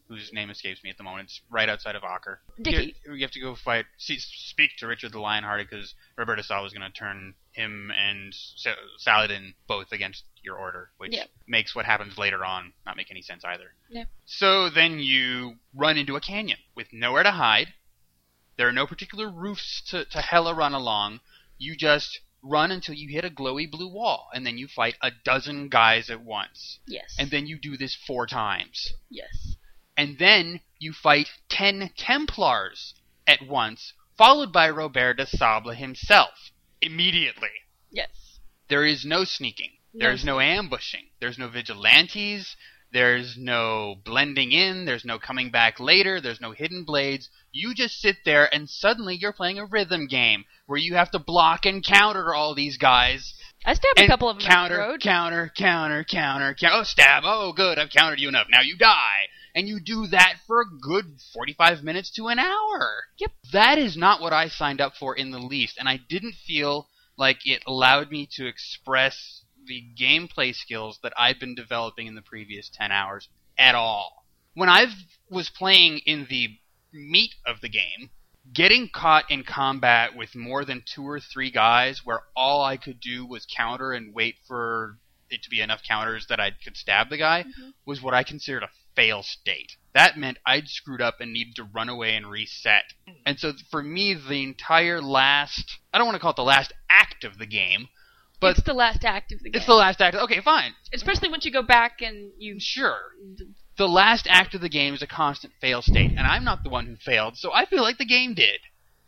whose name escapes me at the moment. It's right outside of Acre. Dickie. You, you have to go fight, see, speak to Richard the Lionhearted, because Roberto Sala is going to turn him and Sa- Saladin both against your order, which Yeah. makes what happens later on not make any sense either. Yeah. So then you run into a canyon with nowhere to hide. There are no particular roofs to, to hella run along. You just run until you hit a glowy blue wall, and then you fight a dozen guys at once. Yes. And then you do this four times. Yes. And then you fight ten Templars at once, followed by Robert de Sable himself, immediately. Yes. There is no sneaking. No There's no ambushing. There's no vigilantes. There's no blending in. There's no coming back later. There's no hidden blades. You just sit there, and suddenly you're playing a rhythm game where you have to block and counter all these guys. I stabbed a And couple of them counter, on the road. counter, counter, counter, counter. Oh, stab. Oh, good. I've countered you enough. Now you die. And you do that for a good forty-five minutes to an hour. Yep. That is not what I signed up for in the least, and I didn't feel like it allowed me to express the gameplay skills that I've been developing in the previous ten hours at all. When I was playing in the meat of the game, getting caught in combat with more than two or three guys where all I could do was counter and wait for it to be enough counters that I could stab the guy Mhm. was what I considered a fail state. That meant I'd screwed up and needed to run away and reset. And so for me, the entire last, I don't want to call it the last act of the game, but it's the last act of the game. it's the last act. Okay, fine. Especially once you go back and you... Sure. The last act of the game is a constant fail state, and I'm not the one who failed, so I feel like the game did.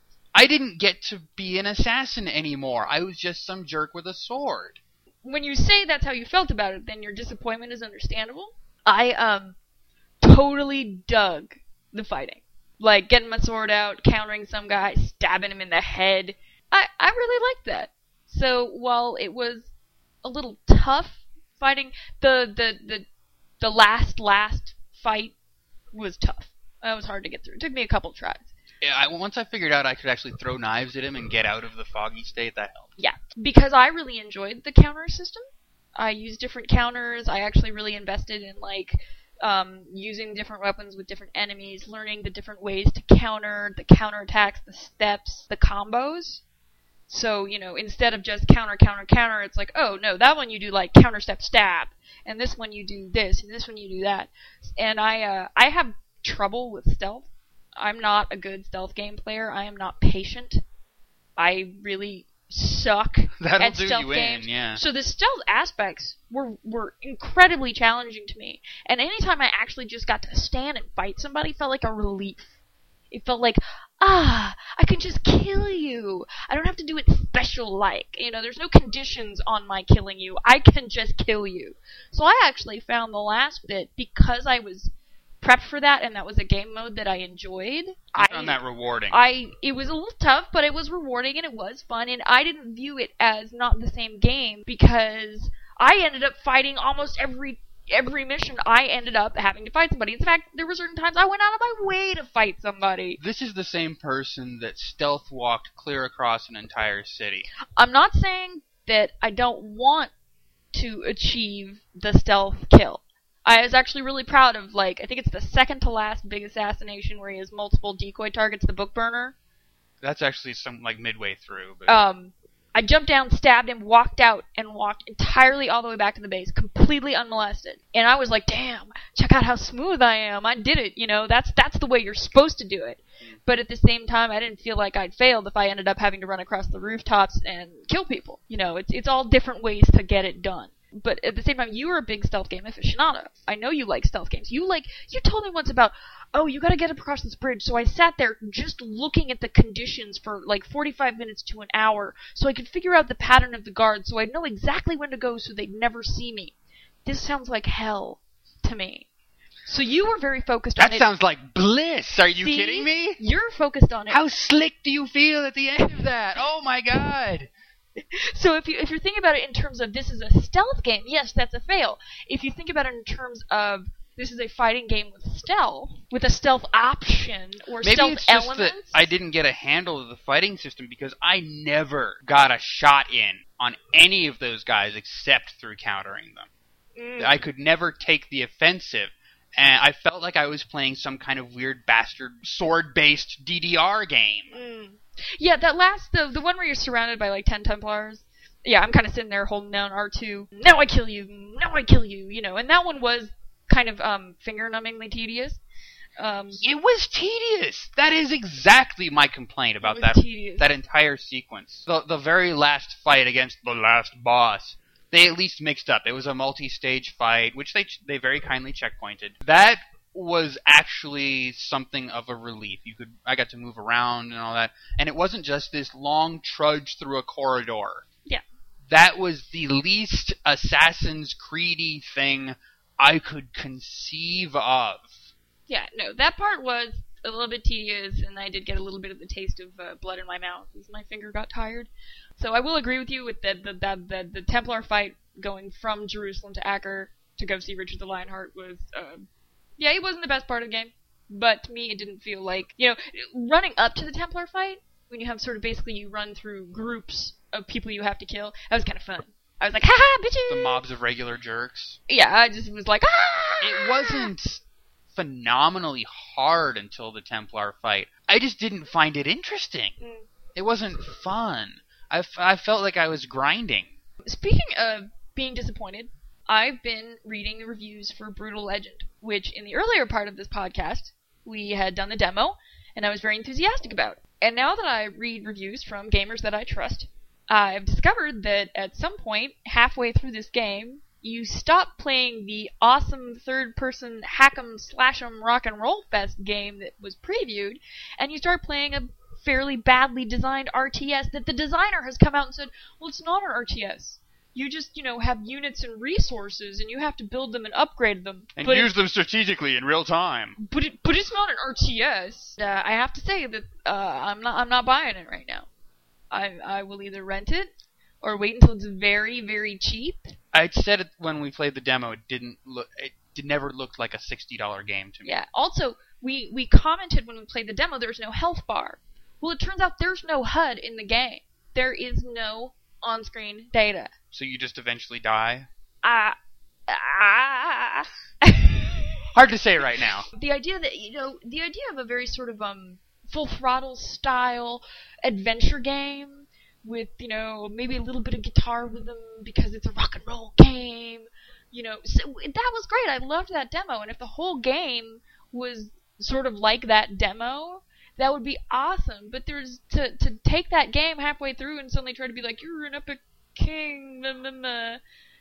I didn't get to be an assassin anymore. I was just some jerk with a sword. When you say that's how you felt about it, then your disappointment is understandable. I, um, totally dug the fighting. Like, getting my sword out, countering some guy, stabbing him in the head. I, I really liked that. So, while it was a little tough fighting, the, the, the, the last, last fight was tough. That was hard to get through. It took me a couple tries. Yeah, I, once I figured out I could actually throw knives at him and get out of the foggy state, that helped. Yeah, because I really enjoyed the counter system. I used different counters. I actually really invested in, like, um, using different weapons with different enemies, learning the different ways to counter, the counterattacks, the steps, the combos. So, you know, instead of just counter, counter, counter, it's like, oh, no, that one you do, like, counter, step, stab. And this one you do this, and this one you do that. And I, uh, I have trouble with stealth. I'm not a good stealth game player. I am not patient. I really suck That'll at do stealth you games. in, yeah. So the stealth aspects were were incredibly challenging to me. And anytime I actually just got to stand and fight somebody felt like a relief. It felt like, ah, I can just kill you. I don't have to do it special like. You know, there's no conditions on my killing you. I can just kill you. So I actually found the last bit, because I was prepped for that and that was a game mode that I enjoyed. I I found that rewarding. I it was a little tough, but it was rewarding and it was fun, and I didn't view it as not the same game because I ended up fighting almost every every mission. I ended up having to fight somebody. In fact, there were certain times I went out of my way to fight somebody. This is the same person that stealth walked clear across an entire city. I'm not saying that I don't want to achieve the stealth kill. I was actually really proud of, like, I think it's the second to last big assassination where he has multiple decoy targets, the book burner. That's actually some like midway through. But Um, I jumped down, stabbed him, walked out, and walked entirely all the way back to the base, completely unmolested. And I was like, damn, check out how smooth I am. I did it, you know, that's that's the way you're supposed to do it. But at the same time, I didn't feel like I'd failed if I ended up having to run across the rooftops and kill people. You know, it's it's all different ways to get it done. But at the same time, you are a big stealth game aficionado. I know you like stealth games. You like, you told me once about, oh, you gotta get across this bridge. So I sat there just looking at the conditions for like forty-five minutes to an hour so I could figure out the pattern of the guards so I'd know exactly when to go so they'd never see me. This sounds like hell to me. So you were very focused on that it. sounds like bliss. Are you See? kidding me? You're focused on it. How slick do you feel at the end of that? Oh my god. So if you if you're thinking about it in terms of this is a stealth game, yes, that's a fail. If you think about it in terms of this is a fighting game with stealth, with a stealth option or Maybe stealth it's just elements. that I didn't get a handle of the fighting system because I never got a shot in on any of those guys except through countering them. Mm. I could never take the offensive, and I felt like I was playing some kind of weird bastard sword-based D D R game. Mm. Yeah, that last, the the one where you're surrounded by like ten Templars. Yeah, I'm kind of sitting there holding down R two. Now I kill you. Now I kill you. You know, and that one was kind of um, finger-numbingly tedious. Um, it was tedious. That is exactly my complaint about was that tedious. that entire sequence. The the very last fight against the last boss, they at least mixed up. It was a multi-stage fight, which they they very kindly checkpointed. That was actually something of a relief. You could I got to move around and all that, and it wasn't just this long trudge through a corridor. Yeah. That was the least Assassin's Creed-y thing I could conceive of. Yeah, no, that part was a little bit tedious, and I did get a little bit of the taste of uh, blood in my mouth as my finger got tired. So I will agree with you with the the, the, the, the Templar fight going from Jerusalem to Acre to go see Richard the Lionheart was, uh, yeah, it wasn't the best part of the game, but to me it didn't feel like, you know, running up to the Templar fight, when you have sort of basically you run through groups of people you have to kill, that was kind of fun. I was like, ha-ha, bitches! The mobs of regular jerks. Yeah, I just was like, ah! It wasn't phenomenally hard until the Templar fight. I just didn't find it interesting. Mm. It wasn't fun. I, f- I felt like I was grinding. Speaking of being disappointed, I've been reading the reviews for Brutal Legend, which in the earlier part of this podcast, we had done the demo, and I was very enthusiastic about. And now that I read reviews from gamers that I trust, I've discovered that at some point, halfway through this game, you stop playing the awesome third-person hack'em slash'em rock and roll fest game that was previewed, and you start playing a fairly badly designed R T S that the designer has come out and said, well, it's not an R T S. You just, you know, have units and resources, and you have to build them and upgrade them. And but use it, them strategically in real time. But it, but it's not an R T S. Uh, I have to say that uh, I'm not I'm not buying it right now. I I will either rent it or wait until it's very very cheap. I said it when we played the demo. It didn't look. It did, never looked like a sixty dollar game to me. Yeah. Also, we we commented when we played the demo there's no health bar. Well, it turns out there's no H U D in the game. There is no on-screen data. So you just eventually die? Ah. Uh, ah. Hard to say right now. The idea that, you know, the idea of a very sort of um full throttle style adventure game with, you know, maybe a little bit of guitar rhythm because it's a rock and roll game, you know, so that was great. I loved that demo, and if the whole game was sort of like that demo, that would be awesome. But there's to to take that game halfway through and suddenly try to be like, you're an epic king. Blah, blah, blah.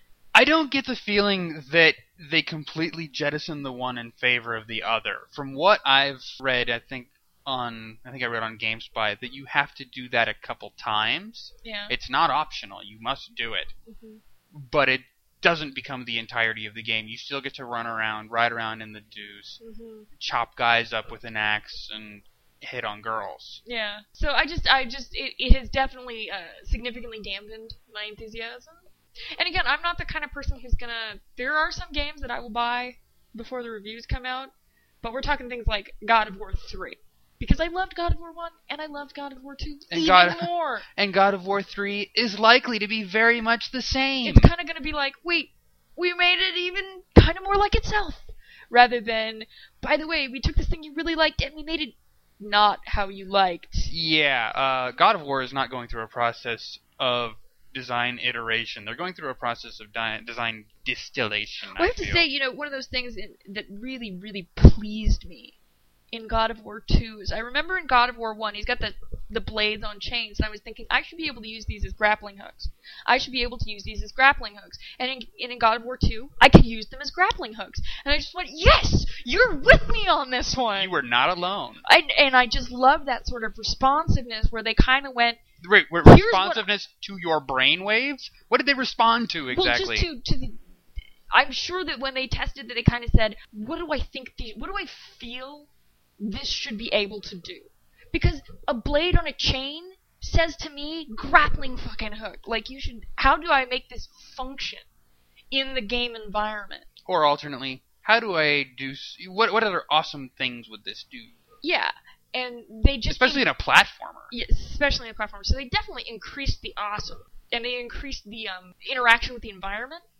I don't get the feeling that they completely jettison the one in favor of the other. From what I've read, I think on I think I read on GameSpy that you have to do that a couple times. Yeah. It's not optional. You must do it. Mm-hmm. But it doesn't become the entirety of the game. You still get to run around, ride around in the deuce, Mm-hmm. chop guys up with an axe, and hit on girls. Yeah. So I just, I just, it, it has definitely uh, significantly dampened my enthusiasm. And again, I'm not the kind of person who's gonna. There are some games that I will buy before the reviews come out, but we're talking things like God of War three. Because I loved God of War one, and I loved God of War two and even God, more. And God of War three is likely to be very much the same. It's kind of going to be like, wait, we made it even kind of more like itself. Rather than, by the way, we took this thing you really liked, and we made it not how you liked. Yeah, uh, God of War is not going through a process of design iteration. They're going through a process of di- design distillation, Well, I have feel. to say, you know, one of those things in, that really, really pleased me in God of War two is I remember in God of War one, he's got the the blades on chains, and I was thinking, I should be able to use these as grappling hooks. I should be able to use these as grappling hooks. And in, and in God of War two, I could use them as grappling hooks. And I just went, yes! You're with me on this one! You were not alone. I, and I just love that sort of responsiveness where they kind of went, Wait, wait, Here's responsiveness to your brain waves? What did they respond to exactly? well, just to, to the, I'm sure that when they tested that they kind of said, what do I think, the, what do I feel this should be able to do? Because a blade on a chain says to me, grappling fucking hook. Like, you should, how do I make this function in the game environment? Or alternately, how do I do, what what other awesome things would this do? Yeah, and they just... Especially in a platformer. Yeah, especially in a platformer. So they definitely increased the awesome, and they increased the um, interaction with the environment.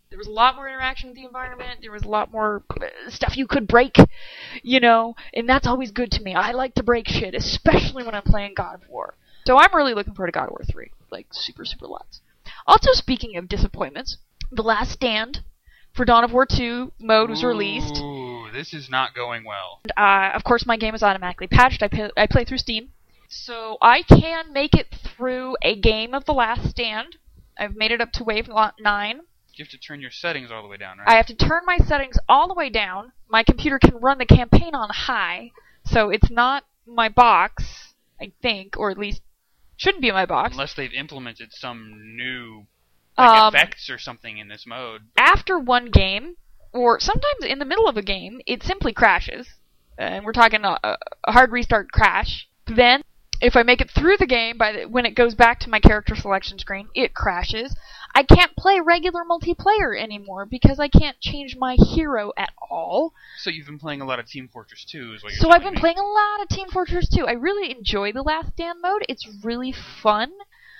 There was a lot more interaction with the environment. There was a lot more uh, stuff you could break, you know, and that's always good to me. I like to break shit, especially when I'm playing God of War. So I'm really looking forward to God of War three, like super, super lots. Also, speaking of disappointments, The Last Stand for Dawn of War two mode was released. Ooh, this is not going well. And, uh, of course, my game is automatically patched. I, pay, I play through Steam. So I can make it through a game of The Last Stand. I've made it up to wave nine. You have to turn your settings all the way down, right? I have to turn my settings all the way down. My computer can run the campaign on high, so it's not my box, I think, or at least shouldn't be in my box. Unless they've implemented some new like, Um, effects or something in this mode. After one game, or sometimes in the middle of a game, it simply crashes. And we're talking a, a hard restart crash. Then, if I make it through the game, by the, when it goes back to my character selection screen, it crashes. I can't play regular multiplayer anymore because I can't change my hero at all. So you've been playing a lot of Team Fortress two, is what you're So I've telling been me. playing a lot of Team Fortress two. I really enjoy the Last Stand mode. It's really fun,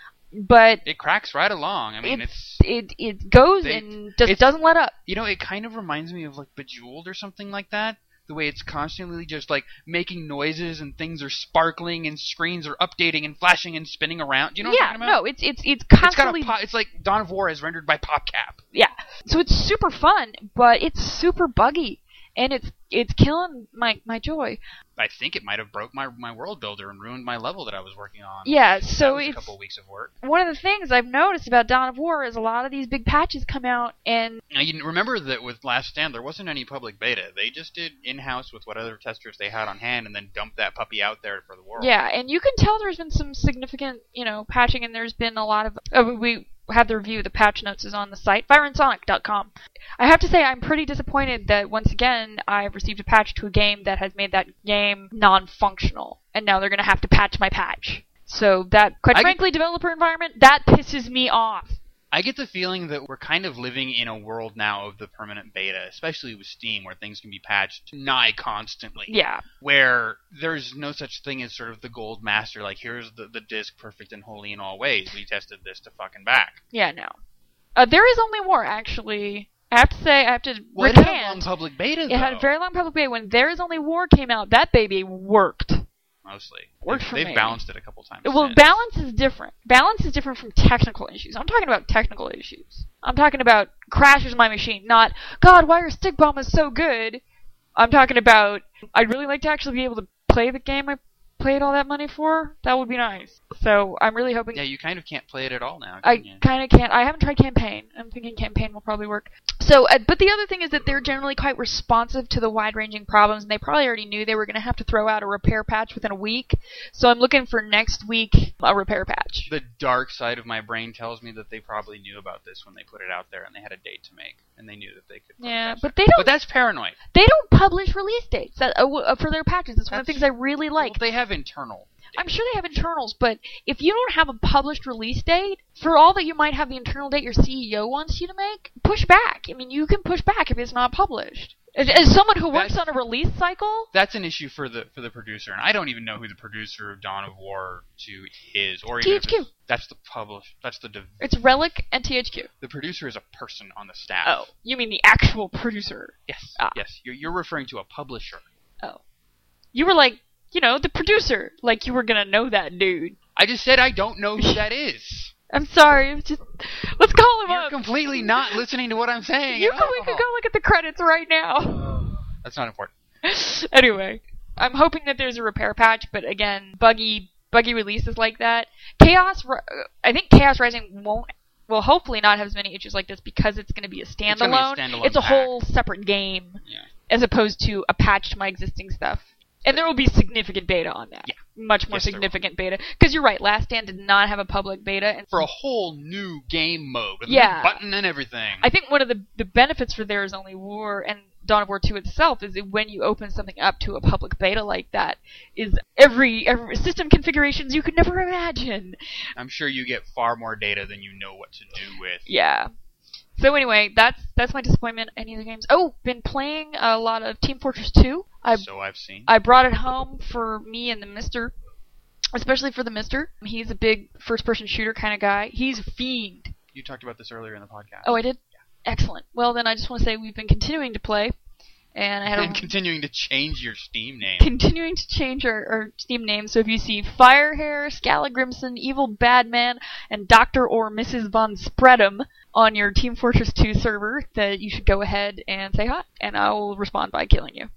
but It cracks right along. I mean, it's... it it goes They- and just it's- doesn't let up. You know, it kind of reminds me of, like, Bejeweled or something like that. The way it's constantly just, like, making noises and things are sparkling and screens are updating and flashing and spinning around. Do you know what Yeah, I'm talking about? no, it's it's it's It's got constantly a po- it's like Dawn of War is rendered by PopCap. yeah. So it's super fun, but it's super buggy, and it's it's killing my my joy. I think it might have broke my my world builder and ruined my level that I was working on. Yeah, That so was a it's couple of weeks of work. one of the things I've noticed about Dawn of War is a lot of these big patches come out, and Now, you remember that with Last Stand, there wasn't any public beta. They just did in-house with what other testers they had on hand and then dumped that puppy out there for the world. yeah, and you can tell there's been some significant, you know, patching, and there's been a lot of. Uh, we have the review. The patch notes is on the site, Byron Sonic dot com. I have to say, I'm pretty disappointed that once again I've received a patch to a game that has made that game non-functional, and now they're going to have to patch my patch. So that, quite I frankly, developer environment, that pisses me off. I get the feeling that we're kind of living in a world now of the permanent beta, especially with Steam, where things can be patched nigh constantly. Yeah. Where there's no such thing as sort of the gold master, like, here's the, the disc perfect and holy in all ways. We tested this to fucking back. Yeah, no. Uh, there is only war, actually. I have to say, I have to Well, it had a recant. long public beta, though. It had a very long public beta. When There Is Only War came out, that baby worked. Mostly. Worked They've, for they've me. balanced it a couple times Well, since. balance is different. Balance is different from technical issues. I'm talking about technical issues. I'm talking about crashes my machine, not, God, why are stick bombs so good? I'm talking about, I'd really like to actually be able to play the game I paid all that money for. That would be nice. So I'm really hoping... Yeah, you kind of can't play it at all now, I can you? kind of can't. I haven't tried campaign. I'm thinking campaign will probably work. So, uh, but the other thing is that they're generally quite responsive to the wide-ranging problems, and they probably already knew they were going to have to throw out a repair patch within a week. So I'm looking for next week a repair patch. The dark side of my brain tells me that they probably knew about this when they put it out there, and they had a date to make, and they knew that they could. Yeah, podcast but it. they don't. But that's paranoid. They don't publish release dates that, uh, w- uh, for their patches. That's, one of the That's- things I really like. Well, they have internal. I'm sure they have internals, but if you don't have a published release date, for all that you might have the internal date your C E O wants you to make, push back. I mean, you can push back if it's not published. As, as someone who works That's- on a release cycle, That's an issue for the for the producer, and I don't even know who the producer of Dawn of War two is, or even T if H Q. it's- That's the publish. That's the div- It's Relic and T H Q. the producer is a person on the staff. Oh, you mean the actual producer? yes, Ah. yes. You're you're referring to a publisher. Oh. You were like, you know, the producer. Like you were gonna know that dude. I just said I don't know who that is. I'm sorry. It's just let's call him You're up. completely not listening to what I'm saying. You at can, we could all. go look at the credits right now. That's not important. Anyway, I'm hoping that there's a repair patch, but again, buggy buggy releases like that. Chaos, Ri- I think Chaos Rising won't, will hopefully not have as many issues like this because it's going to be a It's gonna be a standalone. standalone It's a pack. whole separate game Yeah. as opposed to a patch to my existing stuff. And there will be significant beta on that. Yeah. Much more Yes, there will. significant beta. Because you're right, Last Stand did not have a public beta. And For a whole new game mode with a Yeah. new button and everything. I think one of the, the benefits for There Is Only War and Dawn of War two itself is that when you open something up to a public beta like that, is every, every system configurations you could never imagine. I'm sure you get far more data than you know what to do with. Yeah. So anyway, that's that's my disappointment. Any other games? Oh, been playing a lot of Team Fortress two. I So I've seen. I brought it home for me and the Mister, especially for the Mister. He's a big first-person shooter kind of guy. He's a fiend. You talked about this earlier in the podcast. Oh, I did? Excellent. Well, then I just want to say we've been continuing to play, and I had And a, continuing to change your Steam name. continuing to change our, our Steam names. So if you see Firehair, Scalagrimson, Evil Badman, and Doctor or Missus Von Spreadum on your Team Fortress two server, that you should go ahead and say hi, and I will respond by killing you.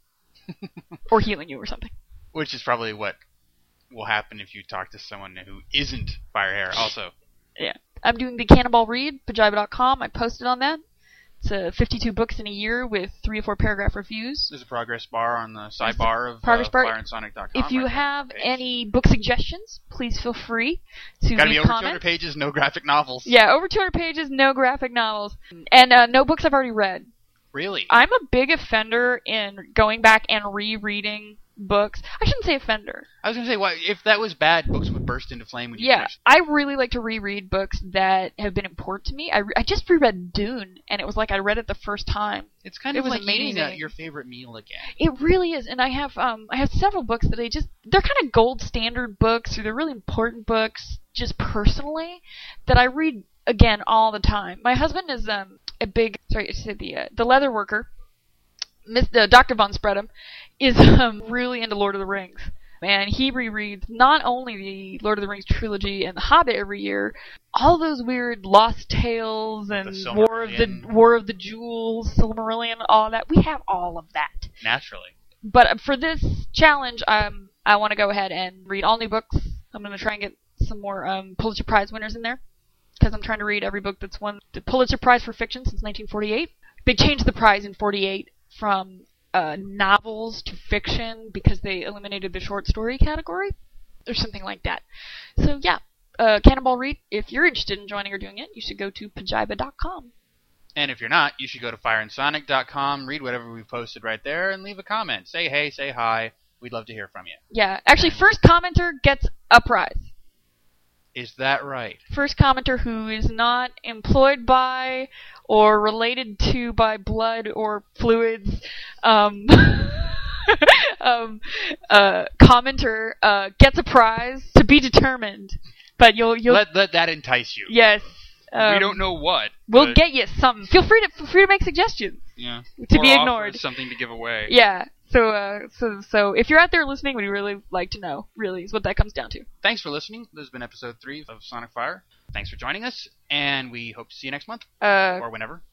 Or healing you or something. Which is probably what will happen if you talk to someone who isn't Firehair also. Yeah. I'm doing the Cannonball Read, Pajiba dot com. I posted on that. It's uh, fifty-two books in a year with three or four paragraph reviews. There's a progress bar on the sidebar of progress uh, bar. fire and sonic dot com. If you right have there. any book suggestions, please feel free to Gotta leave be over two comments. hundred pages, no graphic novels. Yeah, over two hundred pages, no graphic novels. And uh, no books I've already read. Really? I'm a big offender in going back and rereading books. I shouldn't say offender. I was going to say, why, if that was bad, books would burst into flame when you Yeah, finished. I really like to reread books that have been important to me. I, re- I just reread Dune, and it was like I read it the first time. It's kind It of was like eating uh, amazing. your favorite meal again. It really is, and I have um I have several books that I just they're kind of gold standard books, or they're really important books, just personally, that I read again all the time. My husband is um a big sorry I said the uh, the leather worker, Miss uh, Doctor Von Spreadum, is um really into Lord of the Rings. And he rereads not only the Lord of the Rings trilogy and The Hobbit every year, all those weird Lost Tales and The War of the Silmarillion. War of the Jewels, Silmarillion, all that. We have all of that. Naturally. But for this challenge, um, I want to go ahead and read all new books. I'm going to try and get some more um, Pulitzer Prize winners in there, because I'm trying to read every book that's won the Pulitzer Prize for fiction since nineteen forty-eight. They changed the prize in forty-eight from uh, novels to fiction because they eliminated the short story category, or something like that. So yeah, uh, Cannonball Read. If you're interested in joining or doing it, you should go to Pajiba dot com. And if you're not, you should go to fire and sonic dot com, read whatever we've posted right there, and leave a comment. Say hey, say hi. We'd love to hear from you. Yeah, actually, first commenter gets a prize. Is that right? First commenter who is not employed by or related to by blood or fluids, um, um, uh, commenter uh, gets a prize to be determined. But you'll you'll Let let that entice you. yes. Um, we don't know what. We'll but, get you something. Feel free to feel free to make suggestions yeah, to or be offer ignored. something to give away. Yeah. So uh, so so if you're out there listening, we'd really like to know. Really, is what that comes down to. Thanks for listening. This has been episode three of Sonic Fire. Thanks for joining us, and we hope to see you next month Uh, or whenever.